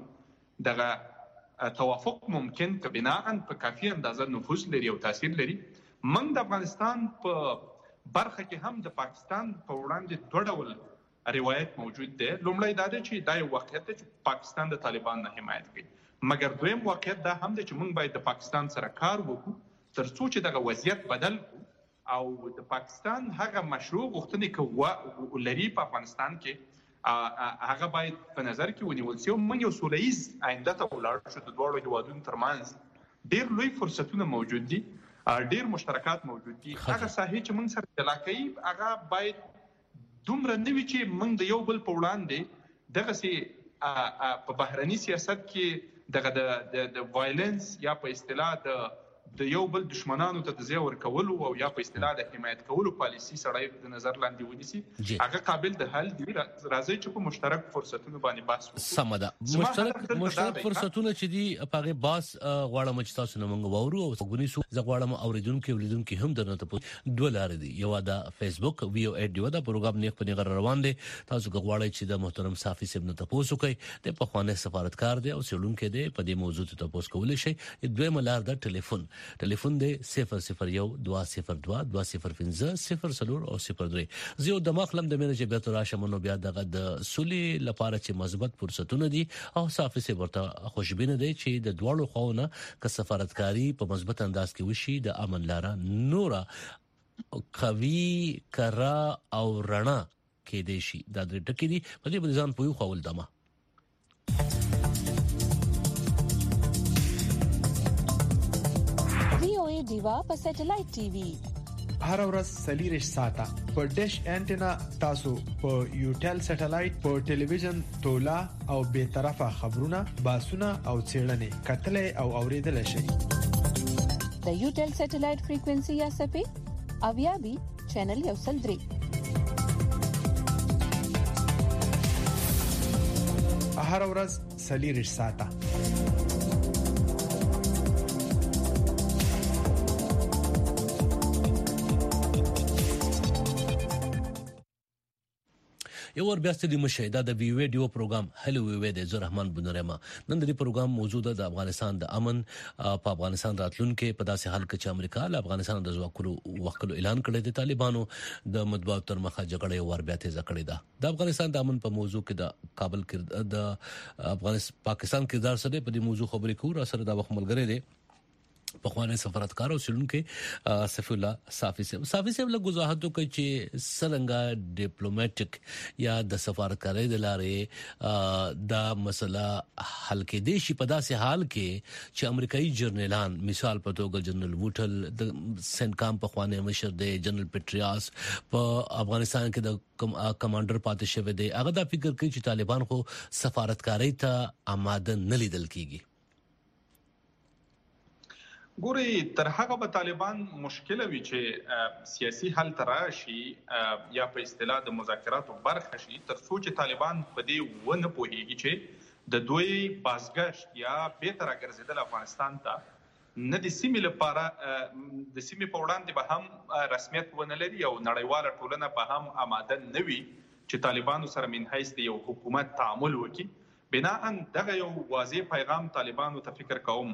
دغه توافق ممکن که بناء په کافي اندازه نفوذ لري او تاثیر لري. موږ د افغانستان په برخه کې هم د پاکستان په وړاندې دوه ډول روایت موجود دی. لومړی دا دی چې دا یو واقعیت دی چې پاکستان د طالبان نه حمایت کوي، مګر دویم واقعیت دا هم دی چې موږ باید د پاکستان سره کار وکړو تر څو چې دغه وضعیت بدل کړو او د پاکستان هغه مشروع غوښتنې لري په افغانستان کې هغه باید په نظر کې ونیول شي. موږ یو سوله ییز آینده ته ولاړ شو. د دواړو هیوادونو ترمنځ ډېر لوی فرصتونه موجود دي، ډېر مشترکات موجود دي. هغه ساحې چې موږ سره جلا کوي هغه باید دومره نه وي چې موږ د یو بل په وړاندې دغسې په بهرني سیاست کې دغه د وایلنس یا په اصطلاح د یو بل دشمنانو ته د ځای ورکولو او یا په اصطلاح د حمایت کولو پالیسي سړی د نظر لاندې ونیسي. هغه قابل د حل دي. راځي چې په مشترک فرصتونو باندې بحث وکړو.
سمه ده. مشترک فرصتونه چې دي په هغه باس غواړم چې تاسو نه مونږ وورو او وګونیسو. زه غواړم اوریدونکو هم درنه ته دوه لارې دي. یو د فیسبوک VO8 دیو دا پروګرام نیک په نیغه روان دي. تاسو غواړئ چې د محترم صافي صاحب نه تاسو کوي د پخوانه سفارتکار دی او سړونکو دی په دې موضوع ته تاسو کولای شئ. دویم لار د ټلیفون دی 00122052050 زه د مخلم د مینه چې به تر راشمنو بیا دغه د سولې لپاره چې مثبت فرصتونه دي او صافي سي ورته خوشبینه دی چې د دواړو خواونه ک سفارتکاری په مثبت انداز کې وشي. د امن لاره نورا قوي کرا او رڼا کې دي شي. دا د ټکی دي په دې باندې ځان پوي خول دمه.
دیوا په سټلایټ ټي وي
هر ورځ سلیریش ساته په ډیش انټینا تاسو په یوټل سټلایټ په ټلویزیون تولا او به طرفه خبرونه باسونه او چیرلنې کتلې او اوریدل شي.
د یوټل سټلایټ فریکوئنسي یا سپې اویابي چینل یو سل درې
هر ورځ سلیریش ساته.
یو ور بیا ستدي مشاهده د وی ویډیو پروګرام هلو وی د زه رحمان بنورما. نن د دې پروګرام موجوده د افغانستان د امن په افغانستان راتلونکو په داسې حال کې چې امریکا له افغانستان د ځواکونو وکړو اعلان کړی دی. طالبانو د مطبوعاتو تر مخه جګړه ور بیا تیزه کړې ده. د افغانستان د امن په موضوع کې د کابل کې د افغانستان پاکستان کردار سره په دې موضوع خبرې کوو. سره د وخت ملګری دی په خوانه سفارتکار او سړونکو سیف الله صافي صاحب له وضاحت کوي چې څنګه ډیپلوماټیک یا د سفارتکارۍ د لارې دا مسله حل کې دي شي په داسې حال کې چې امریکایي جرنیلان مثال په توګه جنرال ووټل د سنکام په خوانه مشر دی، جنرال پټریاس په افغانستان کې د کمانډر پاتې شوی دی. هغه دا فکر کوي چې طالبان خو سفارتکارۍ ته آماده نه لیدل کیږي.
ګوري تر هغه به طالبان مشکل وي چې سیاسي حل تراشي یا په اصطلاح د مذاکراتو برخه شي تر څو چې طالبان په دې ونه پوهیږي چې د دوی بازګشت یا به تر ګرځیدل افغانستان ته نه د سیمې لپاره د سیمې په وړاندې به هم رسمیت ونه لري او نړیواله ټولنه به هم آماده نه وي چې طالبانو سره من حیث د یو حکومت تعامل وکړي. بناء دغه یو واضح پیغام طالبانو ته فکر کوم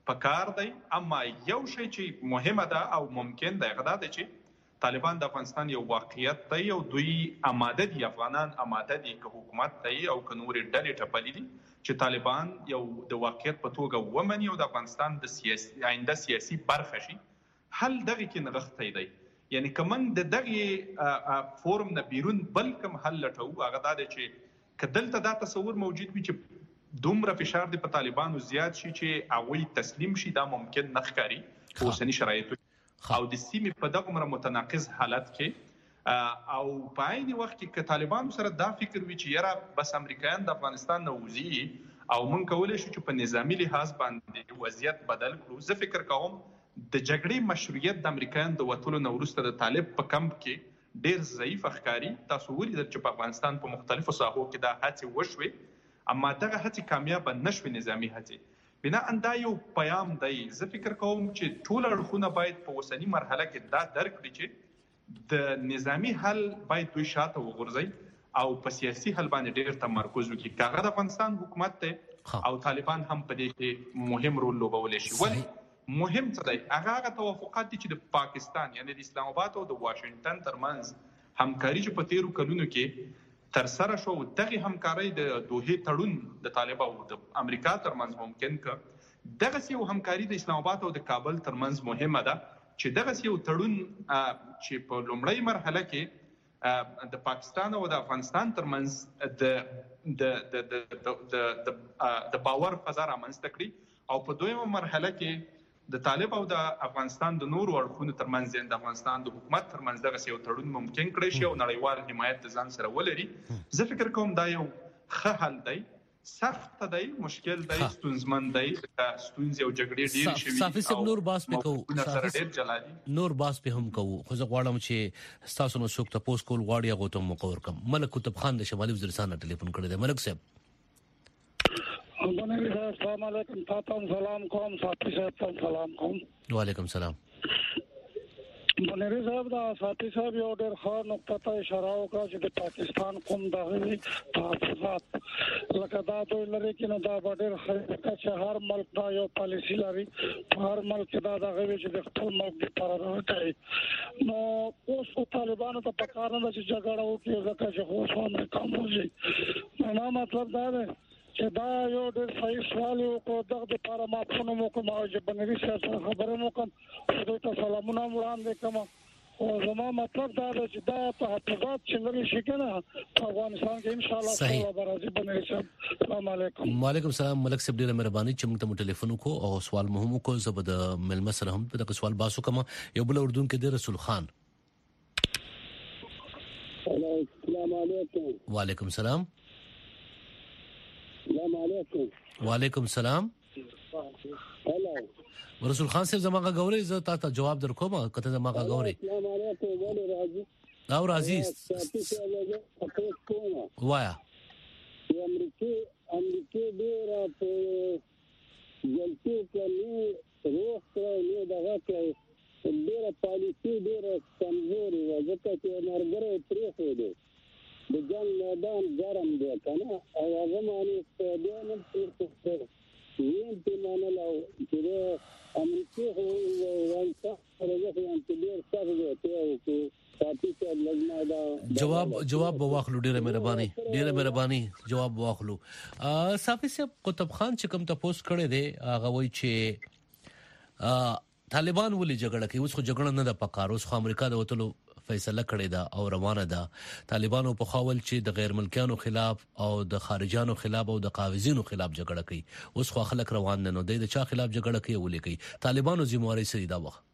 پکار دی. اما یو شی چې مهمه ده او ممکن دی غدا دی چې طالبان د افغانستان یو واقعیت دی او دوی آماده دي، افغانان آماده دي که حکومت دی او که نورې ډلې ټپلې دي چې طالبان یو د واقعیت په توګه ومني او د افغانستان د آینده سیاسي برخه شي. حل دغه کې نغښتی دی. یعنی که موږ د دغې فورم نه بیرون بل کوم حل لټوو هغه دا دی چې که دلته دا تصور موجود وي چې دومره فشار دی په طالبانو زیات شي چې هغوی تسلیم شي، دا ممکن نه ښکاري په اوسني شرایطو او د سیمې په دغه متناقض حالت کې او په عین وخت کې که طالبانو سره دا فکر وي چې یاره بس امریکایان د افغانستان نه وځي او موږ کولی شو چې په نظامی لحاظ باندې وضعیت بدل کړو. زه فکر کوم د جګړې مشروعیت د امریکایان د وتلو نه وروسته د طالب په کمپ کې ډېر ضعیف ښکاري. تاسو ولیدل چې په افغانستان په مختلفو ساحو کې دا هڅې وشوې اما دغه هڅې کامیابه نه شوې نظامي هڅې. بنا دا یو پیام دی. زه فکر کوم چې ټول اړخونه باید په اوسنی مرحله کې دا درک کړي چې د نظامی حل باید دوی شاته وغورځي او په سیاسي حل باندې ډېر تمرکز وکړي. کاغه د افغانستان حکومت ته او طالبان هم په دې کې مهم رول لوبولی شي. ولی مهم څه دی؟ هغه توافقات دي چې د پاکستان یعنی د اسلام آباد او د واشنگټن ترمنځ همکاري چې په تیرو کلونو کې تر سره شو، دغه همکاري د دوحې تړون د طالب او د امریکا ترمنځ ممکن ک دغه یو همکاري د اسلام آباد او د کابل ترمنځ مهمه ده چې دغه یو تړون چې په لومړی مرحله کې د پاکستان او د افغانستان ترمنځ د باور فضا رامنځته کړي او په دویمه مرحله کې د طالب او د افغانستان د نورو اړخونو ترمنځ د افغانستان د حکومت ترمنځ دغه یو تړون ممکن کړی شي او نړیوال حمایت د ځان سره ولري. زه فکر کوم دا یو ښه حل دی. سخت دی، مشکل دی، ستونزمن دی. ستونزې او جګړې ډېرې شوي
صافي صاحب نور باس په کوو نور باس په هم کوو خو زه غواړم چې تاسو نو څوک تاسو کول غواړي هغه ته مقور کم. ملک کتب خان د شمالي وزیرستان ټلیفون کړی دی. ملک صاحب
السلام علیکم. تاسو سلام کوم. صافي صاحب سلام کوم.
وعلیکم سلام.
منری صاحب دا صافي صاحب یو ډېر ښه نقطه ته اشاره وکړه چې د پاکستان کوم دغه تحفظات لکه دا دوی لري کې نه دا ډېر ښه چې هر ملک دا یو پالیسی لري، هر ملک دا دغه چې د خپل ملک لپاره راځي. نو اوس طالبانو ته پکار نه چې جګړه وکړي ځکه چې خو څونه کم وځي. نو مطلب دا دی چې دا یو ډېر صحیح سوال یو کو دغه لپاره ما فون وکم او چې بنري سره خبرې وکم خو ته سلامونه وړاندې کوم. او زما مطلب دا دی چې دا تحفظات چې لري شي کنه په افغانستان کې ان شاء الله سره برازي بنري صاحب. السلام علیکم.
وعلیکم السلام. ملک صاحب ډېر مهرباني چې موږ ته ټلیفون وکړو او سوال مهم وکړو. زه به د ملما سره هم دغه سوال باسو کوم. یو بل اردو کې د رسول خان.
السلام علیکم.
وعلیکم السلام.
السلام علیکم.
وعلیکم السلام.
هلو
رسول خان صاحب زما غوړې زه تاسو جواب درکوم کته زما غوړې.
السلام علیکم. ولې راځي
او راځي وایا
امریکای ډیر په جلسه کې روح له دغه کې ډیر پالیسي ډیر کمزوري وځکه چې مرګره پرې خو دی د جنگ میدان ګرم دی کنه او هغه معنی په دې نه پرې یې په معنا لا چې امریکای هو ولته راځي چې ډیر څه دی ته
جواب واخلو. ډیره مهرباني جواب واخلو. صافي صاحب قطب خان چې کوم تاسو کړی دی هغه وایي چې طالبان ولې جګړه کوي. اوس خو جګړه نه ده پکار. اوس خو امریکا د وټلو فیصله کړې ده او روانه ده. طالبانو په خاول چې د غیر ملکیانو خلاف او د خارجيانو خلاف او د قاوزینو خلاف جګړه کوي. اوس خو خلک روان نه نو د چا خلاف جګړه کوي ولې کوي. طالبانو ذمہواری سي دا وخت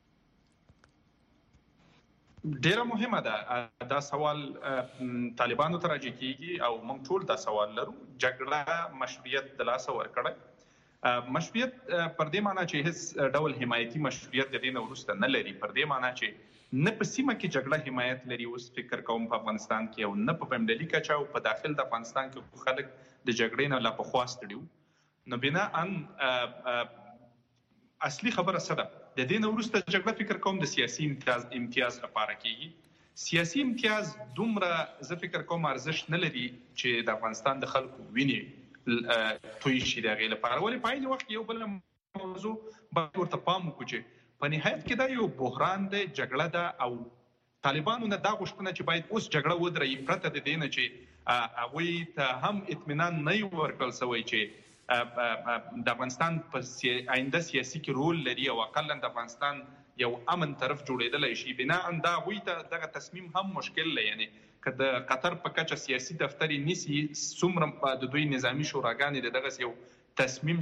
ډیره مهمه ده. دا سوال طالبانو ته راځي کیږي او موږ ټول دا سوال لرو. جګړه مشروعیت د لاس ورکړه. مشروعیت پر دې معنی چې هیڅ ډول حمایتي مشروعیت د دین ورسته نه لري. پر دې معنی چې نه په سیمه کې جګړه حمایت لري. اوس فکر کوم په افغانستان کې او نه په بمډلي کچا او په داخل د افغانستان کې خلک د جګړې نه لا په خواستړي. نو بنا ان اصلي خبره څه ده؟ د دین ورسته جګړه فکر کوم د سیاسي امتیاز لپاره کیږي. سیاسي امتیاز دومره زه فکر کوم ارزښت نه لري چې د افغانستان د خلکو ویني توی شي دغه لپاره. ولې په عین وخت یو بل موضوع باید ورته پام وکړي. په نهایت کې دا یو بحران دی، جګړه ده، او طالبانو نه دا غوښتنه چې باید اوس جګړه ودرېږي، پرته د دې نه چې هغوی ته هم اطمینان نه ورکړل شوی چې د افغانستان په آینده سیاسي کې رول لري او اقلا د افغانستان یو امن طرف جوړېدلی شي. بناء دا هغوی ته دغه تصمیم هم مشکل دی. یعنی که د قطر په کچه سیاسي دفتر یې نیسي، څومره د دوی نظامي شوراګانې د دغسې یو تصمیم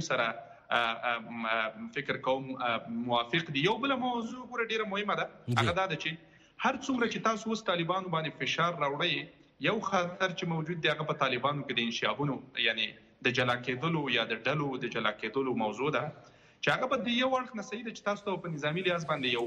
سره فکر کوم موافق دي. یو بله موضوع ګوره ډېره مهمه ده، هغه دا ده چې هر څومره چې تاسو اوس طالبانو باندې فشار راوړئ، یو خطر چې موجود دی هغه په طالبانو کې د انشابونو، یعنی د جلا کېدلو یا د ډلو د جلا کېدلو موضوع ده، چې هغه به د یو اړخ نه صحیح ده چې تاسو ته په نظامي لحاظ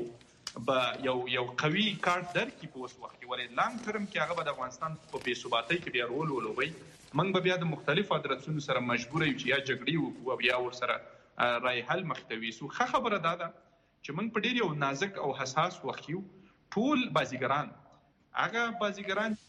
باندې یو قوي کارت درکړي په اوس وخت کې، ولې لانګ ټرم کې هغه به د افغانستان په بې ثباتۍ کې بیا رول ولوبوي. موږ به بیا د مختلفو ادرسونو سره مجبور یو چې یا جګړې وکړو او یا ورسره رای حل مخې ته ویسو. ښه خبره دا ده چې موږ په ډېر یو نازک او حساس وخت یو. ټول بازیګران، هغه بازیګران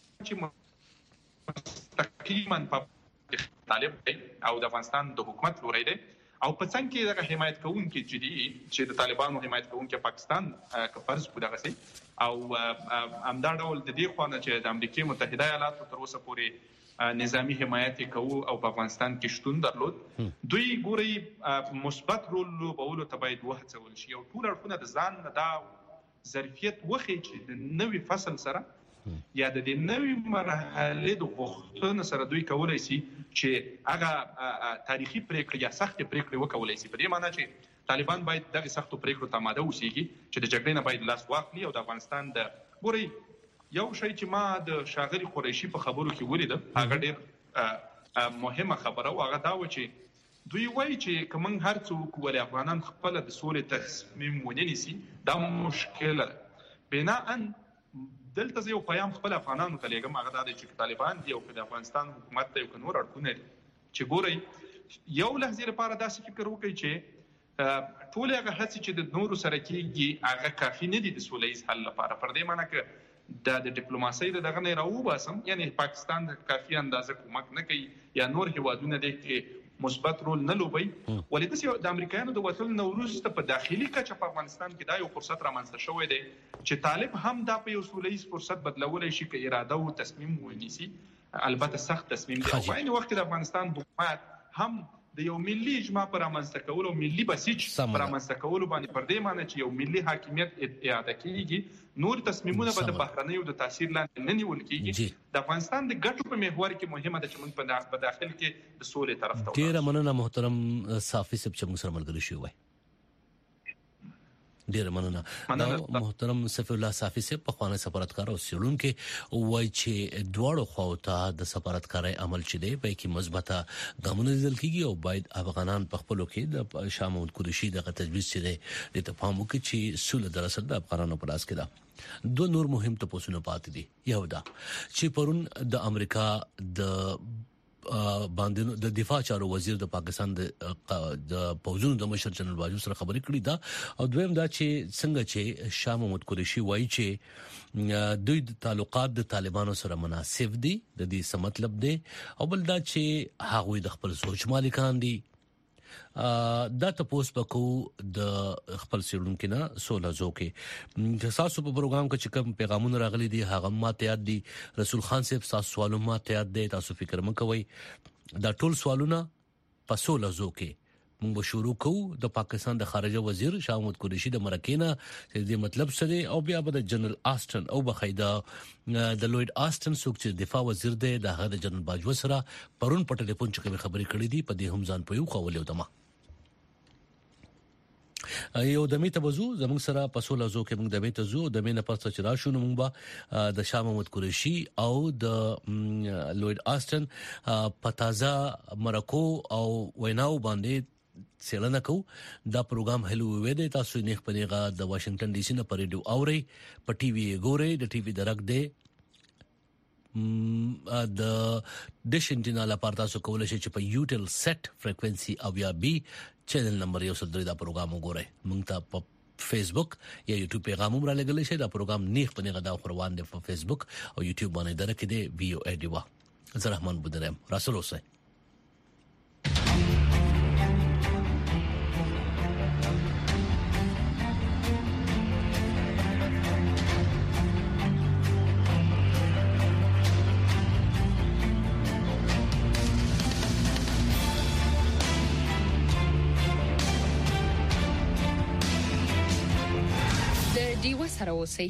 چې مستقیما په طالب دی او د افغانستان د حکومت لوري دی، او په څنګ کې دغه حمایت کوونکي چې د طالبانو حمایت کوونکي پاکستان که فرض کړو دغسې، او همدا ډول د دې خوا نه چې د امریکا متحده ایالاتو تر اوسه پورې نظامی حمایت کوو او په افغانستان کې شتون درلود، دوی ګوري مثبت رول لوبولو ته باید وهڅول شي. او ټول اړخونه د ځان نه دا ظرفیت وښيي چې د نوي فصل سره یا د دې نوې مرحلې د غوښتنو سره دوی کولی شي چې هغه تاریخي پریکړې یا سختې پریکړې وکولی شي. په دې معنی چې طالبان باید دغه سختو پریکړو ته آماده اوسېږي چې د جګړې نه باید لاس واخلي. او د افغانستان د ګورئ یو شی چې ما د ښاغلي قریشي په خبرو کې ولیده، هغه ډېر مهمه خبره و، هغه دا و چې دوی وایي چې که موږ هر څه وکړو ولې افغانان خپله د سولې تصمیم ونه نیسي، دا مشکله ده. بناءً دلته زه یو پیام خپل افغانانو ته لیږم، هغه دا دی چې طالبان دي او که د افغانستان حکومت دی او که نور اړخونه دي، چې ګورئ یو لحظې لپاره داسې فکر وکړئ چې ټولې هغه هڅې چې د نورو سره کېږي هغه کافي نه دي د سوله ییز حل لپاره. پر دې معنی که د ډیپلوماسۍ د دغه نه راوباسم، یعنی پاکستان کافي اندازه کومک نه کوي یا نور هیوادونه دي کې مثبت رول نه لوبوي، ولې داسې د امریکایانو د وتلو نه وروسته په داخلي کچه په افغانستان کې دا یو فرصت رامنځته شوی دی چې طالب هم دا په یو سوله ییز فرصت بدلولی شي که اراده او تصمیم ونیسي، البته سخت تصمیم دی. او په عین وخت کې د افغانستان حکومت هم د یو ملي اجماع پر رامنځته کولو او ملي بسیج پر رامنځته کولو باندې پر دې معنی چې یو ملي حاکمیت اعاده کېږي، نور تصمیمونه به د بهرنیو د تاثیر لاندې نه نیول کېږي. د افغانستان د ګټو په محور کې مهمه ده چې موږ په داخل کې د سولې طرف ته ولاړ شو.
ډېره مننه محترم صافي صاحب چې موږ سره ملګري شوي وای. ډېر مننه. محترم صفی الله صافي صاحب په خوانه سفارتکار او سیلونکو وای چې دواړو خواو ته د سفارتکارۍ عمل چي دی په کې مثبته ګامونه لیدل کیږي او باید افغانان په خپلو کې د شاه محمود قریشي دغه تجویز چي دی د تفاهم وکړي چې سول در اصل د افغانانو په لاس کې ده. دوه نور مهم تاسو پاتې دي. یو دا چې پرون د امریکا د باندې د دفاع چارو وزیر د پاکستان د پوزونو د مشر جنرال باجو سره خبرې کړې ده، او دویم دا چې څنګه چې شاه محمود قریشي وایي چې دوی د تعلقات د طالبانو سره مناسب دي، د دې څه مطلب دی، او بل دا چې هغوی د خپل سوچ مالکان دي. دا تاسو په کو د خپل سیرونکو نه سولهزو کې تاسو په پروګرام کې چې کوم پیغامونه راغلي دي هغه ماته یاد دي. رسول خان صاحب تاسو سوالونه ماته یاد دي، تاسو فکر مکوئ دا ټول سوالونه په سولهزو کې موږ شروع کوو د پاکستان د خارجه وزیر شاه محمود قریشي د مرکینا چې دې مطلب څه دی، او بیا به د جنرال آسټن او بخیدا د لوید آسټن څوک چې دفاع وزیر دی د هغه د جنرال باجو سره پرون په ټلیفون کې خبرې کړې دي، په دې هم ځان په یو خولې ودما یو د میته وزو زموږ سره په سولهزو کې موږ د میته زو د مینه پرڅ چې را شو موږ به د شاه محمود قریشي او د لوید آسټن په تازه مرکو او ویناو باندې څېړنه کو. دا پروګرام هلو وې د تاسو نه خبرېغه د واشنگټن ډي سي نه پر ریډیو اوري، په ټي وي ګوري، د ټي وي درک دی د ډیش انټینا لپاره تاسو کولای شئ چې په یوټل سیټ فریکوئنسي او یا بي چینل نمبر 103 دا پروګرام وګورئ. موږ ته په فیسبوک یا یوټیوب پیغام هم را لګل شي. دا پروګرام نیخ په نیغه دا خروان دی په فیسبوک او یوټیوب باندې درکې دی وی او ای ډیوا. زه رحمان بودرم رسول اوسه.
ډیوا سره اوسئ.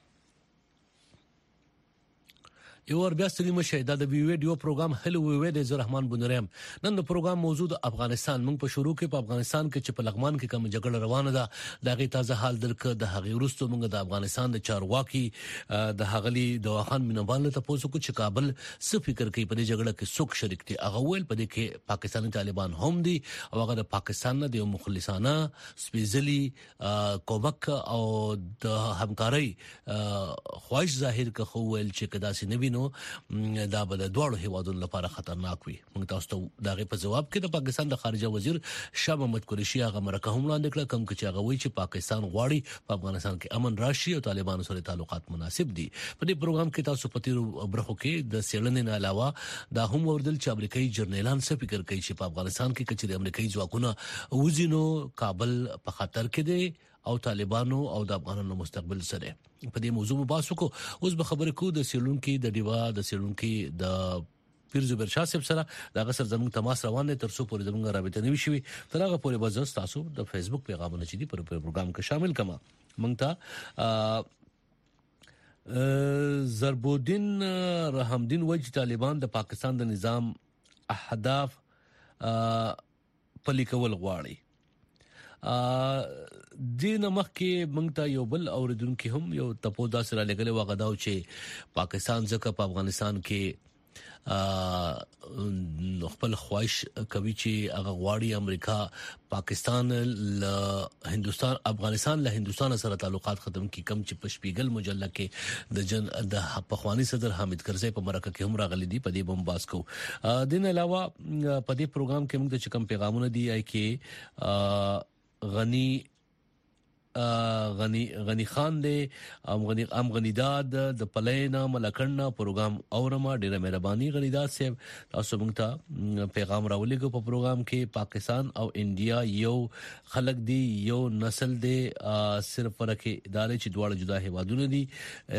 یو ور بیا ستړي مشه دا د ویډیو پروګرام هلو وی د زرحمان بنریم. نن د پروګرام موضوع د افغانستان. موږ په شروع کې په افغانستان کې چې په لغمان کې کوم جګړه روانه ده دا غي تازه حال درک د هغې وروسته موږ د افغانستان د چارواکي د هغلی دواخان مینوال ته پوسو کو چې کابل څه فکر کوي په دې جګړه کې څوک شریک دي. هغه ویل په دې کې پاکستاني طالبان هم دي او هغه د پاکستان نه د مخلصانه سپیشلی کومک او د همکارۍ خواهش ظاهر کړو ویل چې کدا سي نه دا به د دوړو هیوادونو لپاره خطرناک وي. موږ تاسو ته داغه په جواب کې د پاکستان د خارجه وزیر شاه محمود قریشي هغه مرکه هم وړاندې کړه کوم چې هغه وایي چې پاکستان غواړي په افغانستان کې امن راشي او طالبانو سره تعلقات مناسب دي. په دې پروګرام کې تاسو په تیرو برخو کې د سیلنې نه علاوه دا هم وردل چې امریکایي جرنیلان څه فکر کوي چې په افغانستان کې کچې امریکایي ځواکونه وزینو کابل په خطر کې دي او طالبانو او د افغانانو مستقبل سره. په دې موضوع مباحثه کو اوس به خبرې کو د سیلونکو د دیوا د سیلونکو د پیرزبر شاه صاحب سره دا غسر زموږ تماس روان دي تر څو پورې زموږ رابطه نوي شي. تر هغه پورې به زه تاسو د فیسبوک پیغامونه چې دي پر پروګرام کې شامل کما. مونږ ته ضربودین رحمدین وجه طالبان د پاکستان د نظام اهداف پلي کول غواړي. دین مخکې مونږ ته یو بل اوریدونکو هم یو تپودا سره لګلې وغداو چې پاکستان ځکه په افغانستان کې خپل خواهش کوي چې هغه غواړي امریکا پاکستان له هندستان افغانستان له هندستان سره تعلقات ختم کی کم چې پشپیګل مجله کې د پخوانی صدر حامد کرزی په مرکه کې هم راغلي دي. په دې بم باس کو دین علاوه په دې پروګرام کې موږ د چکم پیغامونه دی آی کې غنی خان دے ام غنیداد د پلینا ملکړنا پروګرام اورما ډیره مهرباني غنیداد صاحب تاسو موږ ته پیغام راولېګو په پروګرام کې پاکستان او انډیا یو خلق دی یو نسل دی صرف فرق ادارې چې دواړه جدا هیوادونه دي.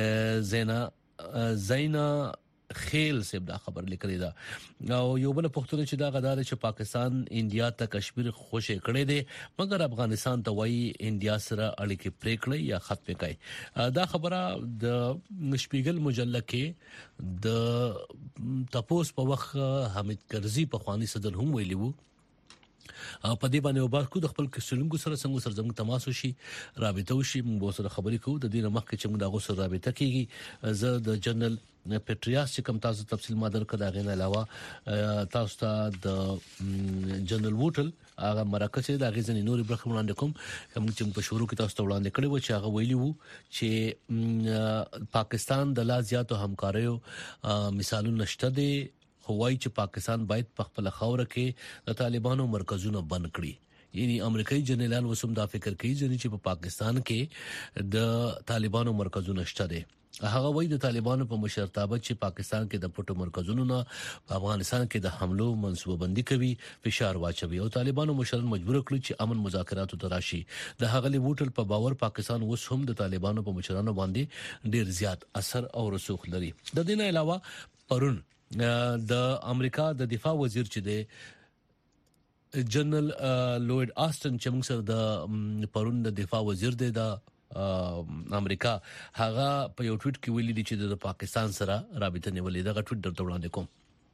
زینا خیل سیب دا خبر لیکلی دا او یو بل پښتون چې دا غدار چې پاکستان انډیا ته کشمیر خوشی کړي دي مګر افغانستان ته وایي انډیا سره اړیکې پریکړې یا ختم کړي. دا خبره د شپیګل مجله کې د تپوس په وخت حامد کرزی په خواني صدر هم ویلی وو. په دې باندې وباسکو د خپل کسلونکو سره څنګه سره زموږ تماس وشي رابطه وشي موږ سره خبرې کوو. د دې نه مخکې چې موږ د غوسه رابطه کیږي زه د جنرال پټریاس چې کوم تاسو تفصیل ما درکړه دا غن علاوه تاسو ته د جنرال ووټل هغه مرکه چې د غزنی نور برخه وړاندې کوم چې په شروع کې تاسو ته وړاندې کړی و چې هغه ویلی وو چې پاکستان د لا زیاتو همکاریو مثالونه نشته دي خوای چې پاکستان باید په خپل خاور کې د طالبانو مرکزونه بند کړي. یعنی امریکایي جنرالان وسوم دا فکر کوي چې په پاکستان کې د طالبانو مرکزونه شته دي. هغه وایي د طالبانو په مشرتابه چې پاکستان کې د پټو مرکزونو نه په افغانستان کې د حملو منصوبه بندي کوي فشار واچوي او طالبانو مشران مجبور کړي چې امن مذاکراتو ته راشي. د هغه ووټل په باور پاکستان اوس هم د طالبانو په مشرانو باندې ډیر زیات اثر او رسوخ لري. د دې نه علاوه پرون د امریکا د دفاع وزیر چې دی جنرال لوید آستن چې موږ سره د پرون د دفاع وزیر دی د امریکا هغه په یو ټویټ کې ویلي دی چې د پاکستان سره رابطه نیولې دا ټویټ درته وړاندې کوم.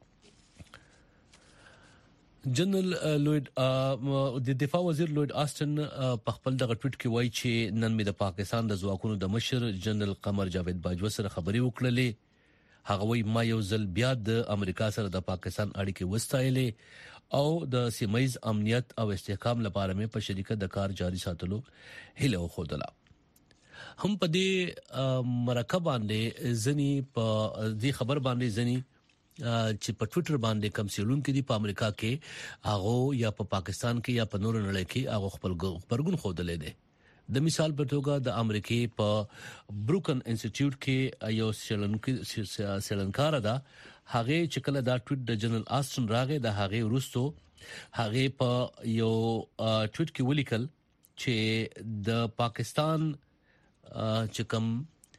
جنرال لوید د دفاع وزیر لوید آستن په خپل دغه ټویټ کې وایي چې نن مې د پاکستان د ځواکونو د مشر جنرال قمر جاوید باجوه سره خبرې وکړلې. هغه وایي ما یو ځل بیا د امریکا سره د پاکستان اړیکې وستایلې او د سیمایي امنیت او استحکام لپاره مې په شریکه د کار جاري ساتلو هیله وښودله. هم په دې مرکه باندې ځنی په دې خبر باندې ځنی چې په ټوئیټر باندې کوم سیلون کې دی په امریکا کې هغه یا په پاکستان کې یا په نور نړۍ کې هغه خپل خبرګون خودلې دي. د مثال په توګه د امریکای په بروکن انسټیټیوټ کې یو سیلنکار ده هغه چې کله دا ټویټ د جنرال آستن راغی د هغه ورستو هغه په یو ټویټ کې ولیکل چې د پاکستان چې کوم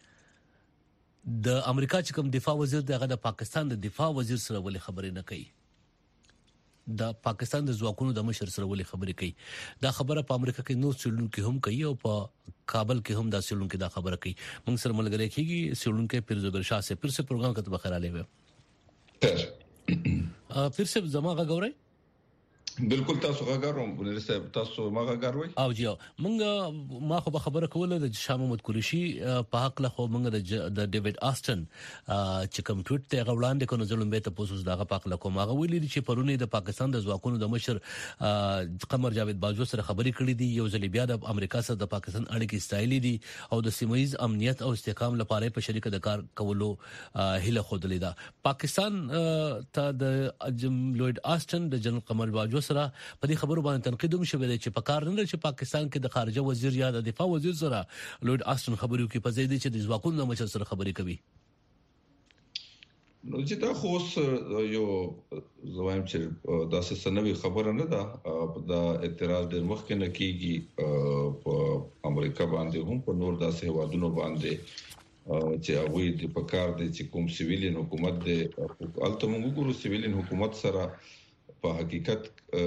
د امریکا چې کوم دفاع وزیر دغه د پاکستان د دفاع وزیر سره ولې خبرې نه کوي. د پاکستان د ځواکونو د مشر سره ولې خبرې کوي. دا خبره په امریکا کې نور سیلونکو هم کوي او په کابل کې هم دا سیلونکو دا خبره کوي. موږ سره ملګری کیږي سیلونکو پیرزوبر شاه سے پھر سے پروګرام کته بخیر علی و پھر سے زماغه غوري
بالکل تاسو غاګاروم بنر صاحب تاسو ما غاګاروي
او جی مونږ ما خو خبره کوله د شاه محمود قریشي په حق له خو مونږ د ډیوډ آستن چې کوم ټویټ ته غوړاندې کو نظر لمبه ته پوسوس دغه په حق له کوم هغه ویلي چې پرونه د پاکستان د ځواکونو د مشر قمر جاوید باجوه سره خبرې کړې دي. یو ځل بیا د امریکا سره د پاکستان اړیکې ستایلې دي او د سیمایي امنیت او استحکام لپاره په شریک د کار کولو هله خودلې ده. پاکستان ته د لوید آستن د جنرال قمر باجوه سره په دې خبرو باندې تنقید هم شوی دی چې په کار نه چې پاکستان کې د خارجه وزیر یا د دفاع وزیر سره لوید آستن خبرو کې په ځای دي چې د ځواکونو د مشر سره خبرې کوي.
نو چې دا خو یو زوایم چې دا څه سنوي خبره نه ده. دا اعتراض د مخکې نه کیږي په امریکا باندې هم په نور داسې هوادونو باندې چې هغه د پکار دي چې کوم سیویلین حکومت د التمنګو سیویلین حکومت سره په حقیقت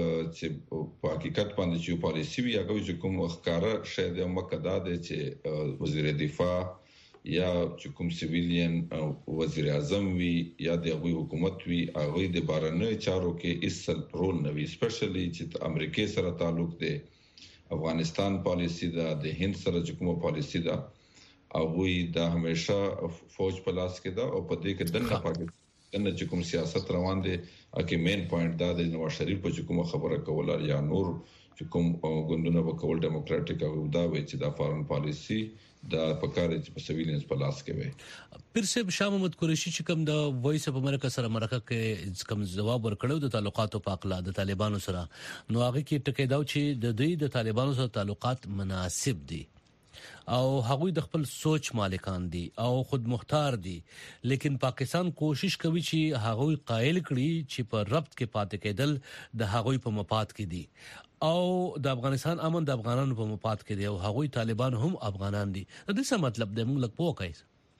باندې چې پالیسی وی هغه چې کوم ښکارا شاید مکدا ده چې وزیر دفاع یا چې کوم سیویلین وزیر اعظم وی یا د حکومت وی هغه د بارنه چارو کې اصل رول نوي سپیشلی چې امریکای سره تعلق ده افغانستان پالیسی ده د هند سره چې کوم پالیسی ده هغه دا همیشه فوج په لاس کې ده او په دې کې دنه پاکستان چې کوم سیاست روان دي اکی مین پوینټ دا د نواز شریف په کوم خبره کوله یا نور چې کوم غوندونه وکول ډیموکراټیک او دا وی چې د فارن پالیسی دا پکاره چې په سیویلینز په لاس کې وي.
پیر سے شاه محمود قریشي چې کوم د وایس اف امریکا سره مرکه کې کوم جواب ورکړو د تعلقاتو په اړه د طالبانو سره نو هغه کې ټکی دا چې د دوی د طالبانو سره تعلقات مناسب دي او هغه د خپل سوچ مالکان دي او خود مختار دي. لیکن پاکستان کوشش کوي چې هغه قائل کړي چې په ربط کې پاتې کېدل د هغه په مفاد کې دي او د افغانستان امن د افغانانو په مفاد کې دی او هغه طالبان هم افغانان دي. دا څه مطلب دی موږ لږ پوښتنه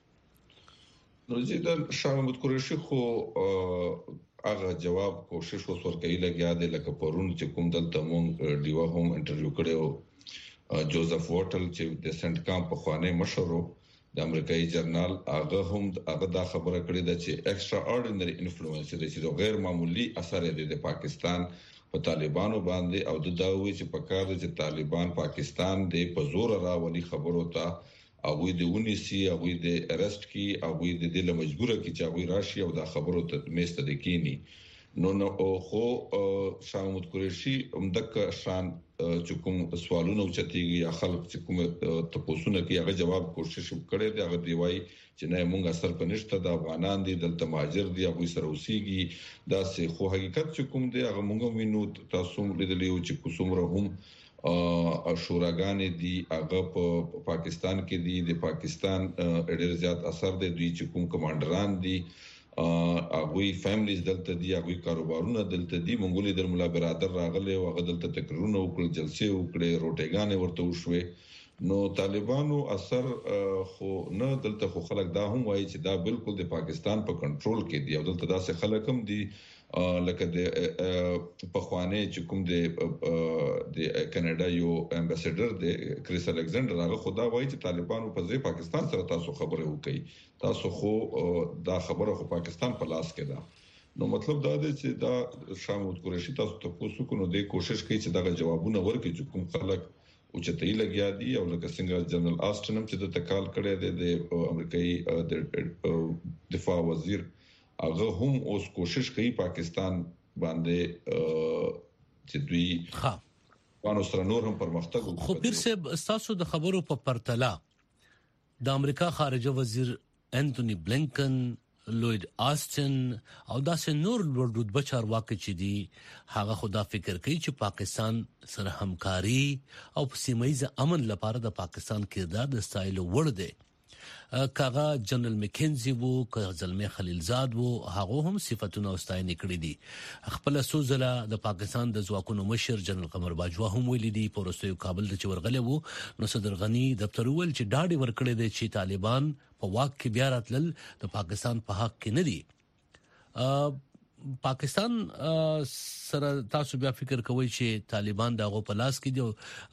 نو چې د شاه محمود قریشي خو هغه جواب کوشش وکړي لګیا دی لکه پرون چې کوم دلته مونږ ډیوا هم انټرویو کړو جوزف وټل چې د سنت کام په خوانه مشورو د امریکایي جرنال هغه دا خبره کړې ده چې ایکسترا اورډینری انفلوئنس دی چې غیر معمولی اثر دی د پاکستان په طالبانو باندې او د داوی چې په کار چې طالبان پاکستان د په زور راولي خبرو ته هغه د ونیسي هغه د ارست کی هغه د دل مجبوره کی چې هغه راشي او دا خبرو ته میسته د کینی نو خو شاه محمود قریشي همدغه شان چې کوم سوالونه چتیږي یا خلک چې کوم تاسو نه کې هغه جواب کوشش وکړي دا هغه دی وای چې نه مونږ اثر پنيشته د افغانان دي دلته مهاجر دي هغه سره اوسېږي دا سه خو حقیقت چې کوم دی هغه مونږ وینو تاسو لیدلی او چې کومره هم شوراګان دي هغه په پاکستان کې دي د پاکستان ډېر زیات اثر دی دوی چې کوم کمانډران دي هغه فیملیز دلته دي هغه کاروبارونه دلته دي مونږ د مولا برادر راغله او هغه دلته تقریرونه وکړل جلسې وکړې روټيګانې ورته وشوي نو طالبانو اثر خو نه دلته خو خلک دا هم وایي چې دا بالکل د پاکستان په کنټرول کې دي او دلته داسې خلک هم دي لکه د پخوانی چې کوم د کاناډا یو امباسډر د کریس الکساندر هغه خدا وایي چې طالبانو په ځای پاکستان سره تاسو خبرې وکړي تاسو خو دا خبره خو پاکستان په لاس کې ده نو مطلب دا دی چې دا شاه محمود قریشي تاسو ته پوښتنه کوي د کوشش کوي چې دا جوابونه ورکړي چې کوم خلک او چې ته لګیا دي او لکه څنګه جنرال آستن چې د تکال کړی دی د امریکایي دفاع وزیر هغه هم اوس کوشش کوي پاکستان باندې چې دوی قانون سره نور هم پرمختګ وکړي.
خو پیر صاحب تاسو د خبرو په پرتله د امریکا خارجه وزیر انټونی بلنکن لوید آستن او داسې نور رتبه چارواکي چې دي هغه خدا فکر کوي چې پاکستان سره همکاري او سیمایي امن لپاره د پاکستان کردار د ستایلو وړ دی. کاغه جنرال مکنزي وو که زلمه خلیلزاد وو هغه هم صفاتونه واستاینه کړې دي. خپل سوزله د پاکستان د ځواکونو مشر جنرال قمر باجوه هم ویلي دي پروستو کابل ته ورغله وو نو صدر غنی دفتر ول چې ډاډي ورکړي دي چې طالبان په واک کې بیا راتلل د پاکستان په حق کې نه دي. پاکستان سره تاسو بیا فکر کوئ چې طالبان دغه په لاس کې دي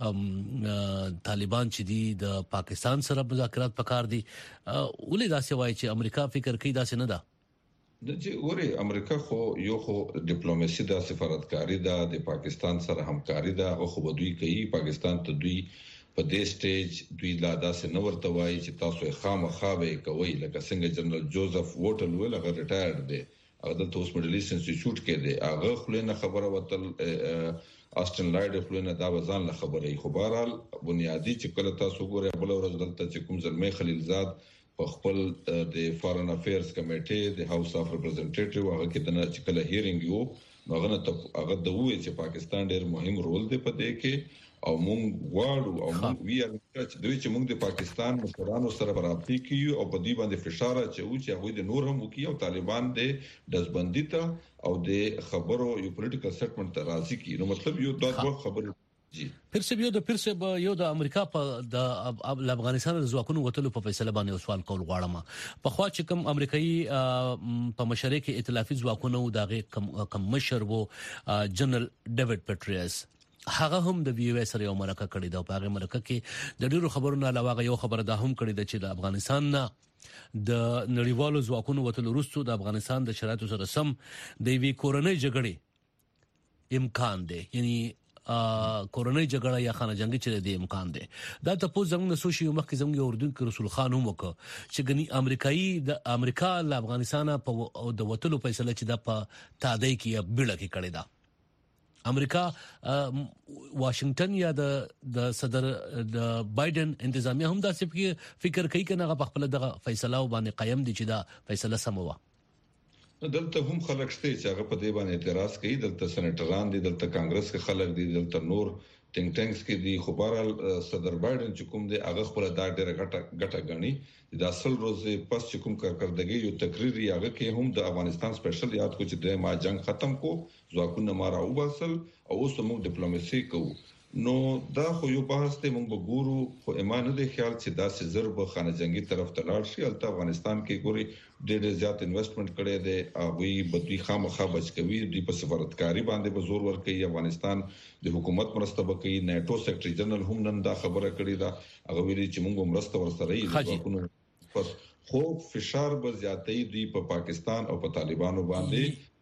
طالبان چې دي د پاکستان سره مذاکرات پکار دي ولې داسې وایي چې امریکا فکر کوي داسې نه ده
د چې وره امریکا خو یو خو ډیپلوماسي د سفارتکاری د پاکستان سره همکاري ده او خو دوی کوي پاکستان ته دوی په دې سټیج دوی لا داسې نو ورته وایي چې تاسو خامخا به کوي لکه څنګه جنرال جوزف ووټل ویل هغه ریټایرډ دی هغه د توس مډل ایسټ انسټیټیوټ کې دی هغه خلینو خبره وتل آستن لایډ خلینو دا وزن له خبرې خو بهرحال بنیادی چې کله تاسو ګورئ بل ورځ دلته چې کوم زلمي خلیلزاد په خپل د فارن افیرز کمیټې د هاوس اف ریپرزنټیټیو هغه کې د چې کله هیرینګ یو هغه د وې چې پاکستان ډېر مهم رول دی په دې کې او مونږ غواړو او مونږ ویل چې مونږ د پاکستان مشرانو سره برابرۍ کوي او په دې باندې فشار اچوي چې هغه د نور هم وکي او طالبان د دزبندي ته او د خبرو یو پولیټیکل سټمنټ ته راځي کی نو مطلب یو دوه خبرې جی
پھر سے یو د امریکا په د افغانستان د ځواکونو وټلو په فیصله باندې سوال کول غواړم په خوا چې کوم امریکایي په مشرۍ کې ائتلافي ځواکونو دغه کم مشر وو جنرال ډیوډ پیټریاس هغه هم د وی او اس سره یو مرکه کړې ده په هغه مرکه کې د ډیرو خبرونو علاوه یو خبره ده هم کړې ده چې د افغانستان نه د نړیوالو ځواکونو وټلو وروسته د افغانستان د شرایطو سره سم د وی کورنۍ جګړې امکان دی یعنی کورونی جګړه یا خانه جنگي چې د امکان دی دا ته په زموږ سوشي مخکې زموږ اردن کې رسول خان هم وکړ چې غني امریکا له افغانستان په د وټلو فیصله چې د په تادی کې بیړه کې کړې ده امریکا واشنگټن یا د صدر د بایدن انتظامیه هم دا فکر کوي کنه په خپل دغه فیصله باندې قائم دي چې دا فیصله سموه
دلته هم خلک شته چې هغه په دې باندې اعتراض کوي دلته سېنیټران دي دلته کانګرس کې خلک دي دلته نور ټینګ ټینګز کې دي خو بهرحال صدر بایدن چې کوم دی هغه خپل دا ډېر غټه غني د اصل روزه پس چې کوم کارکردګي یو تقریر یې کې هم د افغانستان سپیشل یاد کو چې د ما جنگ ختم کو ځواکونه مارا وباسل او اوس موږ ډیپلوماسي کوو نو دا خو یو بحث ته موږ ګورو خو ایمان نه دی خیال چې دا سي ضرب خانه جنگي طرف ته لاړ شي البته افغانستان کې ګوري ډېر زیات انویسټمنټ کړي دي او وی بدوی خامخا بچ کوي د سفارتکاری باندې به زور ور کوي افغانستان د حکومت مرسته وکړي نیټو سیکریټری جنرال هم نن دا خبره کړې ده هغه ویلي چې موږ مرسته ورسره یې پس خو فشار به زیاتې دی په پاکستان او په طالبانو باندې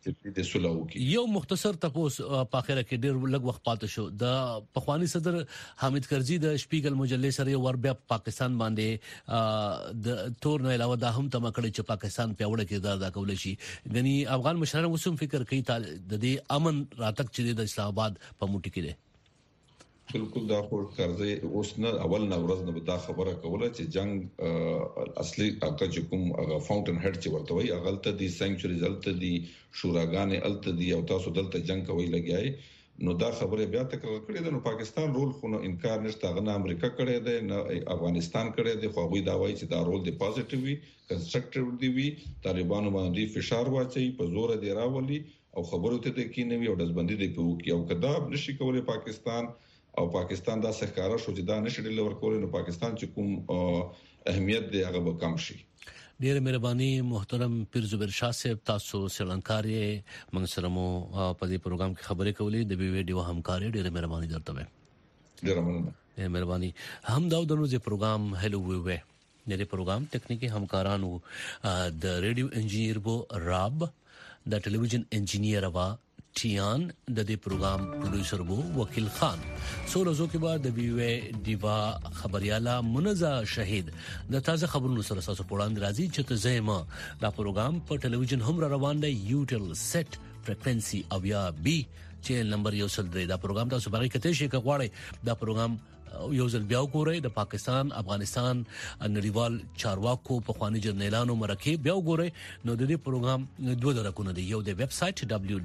یو مختصر تاسو په اخره کې ډیر لږ وخت پاتې شو د پخوانی صدر حامد کرزي د شپیګل مجلې سره ور بیا پاکستان باندې د تور نه علاوه د هم تمکړه چې پاکستان پیوړه کې دا کول شي غني افغان مشران وسوم فکر کوي د دې امن راتک چې د اسلام آباد په موټي کې ده
بالکل دا خو کرزي اوس نه اول نه ورځ نه دا خبره کوله چې جنگ اصلي اګه چې کوم هغه فاونټن هډ چې ورته وي اغلته دي سنچوري زلته دي شوراګانې الته دي او تاسو دلته جنگ کوي لګیای نو دا خبره بیا تکرار کړې ده نو پاکستان رول خو نو انکار نشته غنه امریکا کړی دی نه افغانستان کړی دی خو غوي دا وایي چې دا رول دی پازټیو وي کنستراکټیو دی وي طالبانو باندې فشار واچي په زور دی راولي او خبرو ته کې نه وي او دزبندي دی په وکي او کدا نشي کولای پاکستان او پاکستان دا ښکارا شو چې دا نشي ډیلور کولای نو پاکستان چې کوم اهمیت دی هغه به کم شي
ډیر مهرباني محترم پیر زبیر شاه صاحب تاسو سرلنکاري موږ سره مو په دې پروګرام کې خبرې کولې د ویډیو همکاري ډیر مهرباني درته وې
ډیر مننه
مهرباني هم دا د نوې پروګرام هلو وی وې د پروګرام ټکنیکی همکارانو د ریډیو انجینیر بو راب د ټلویزیون انجینیر وا ټیان د دې پروګرام پروډوسر وو وکیل خان سولزو کې بعد د وی وی دیوا خبرياله منزه شهید د تازه خبرونو سره تاسو په وړاندې راځي چې ته زما دا پروګرام په ټلویزیون هم روان دی یوټل سیټ فریکوئنسي او یا بي چینل نمبر 103 دا پروګرام تاسو باندې کته شي کغواړي دا پروګرام یو ځل بیا وګورئ د پاکستان افغانستان نړیوال چارواکو په خواني جرنیلانو مرکه بیا وګورئ نو د دې پروګرام دوه درکونه دی یو د ویب سټ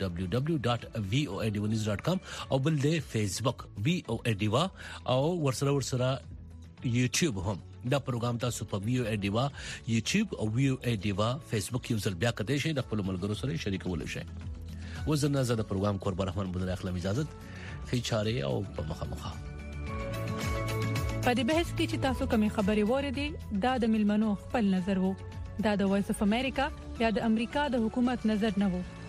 www.voadivanews.com او بل د فیسبوک voadiva او ورسره یوټیوب هم دا پروګرام تاسو په voadiva یوټیوب او voadiva فیسبوک یو ځل بیا کته شي د خپل ملګرو سره شریکول شي وزنه زده پروګرام قربان رحمان بن اخلم اجازه خي چاره او په مخه
په دې بحث کې چې تاسو کومې خبرې وریدي دا د ملمنو خپل نظر وو دا د وایس اف امریکا یا د امریکا د حکومت نظر نه وو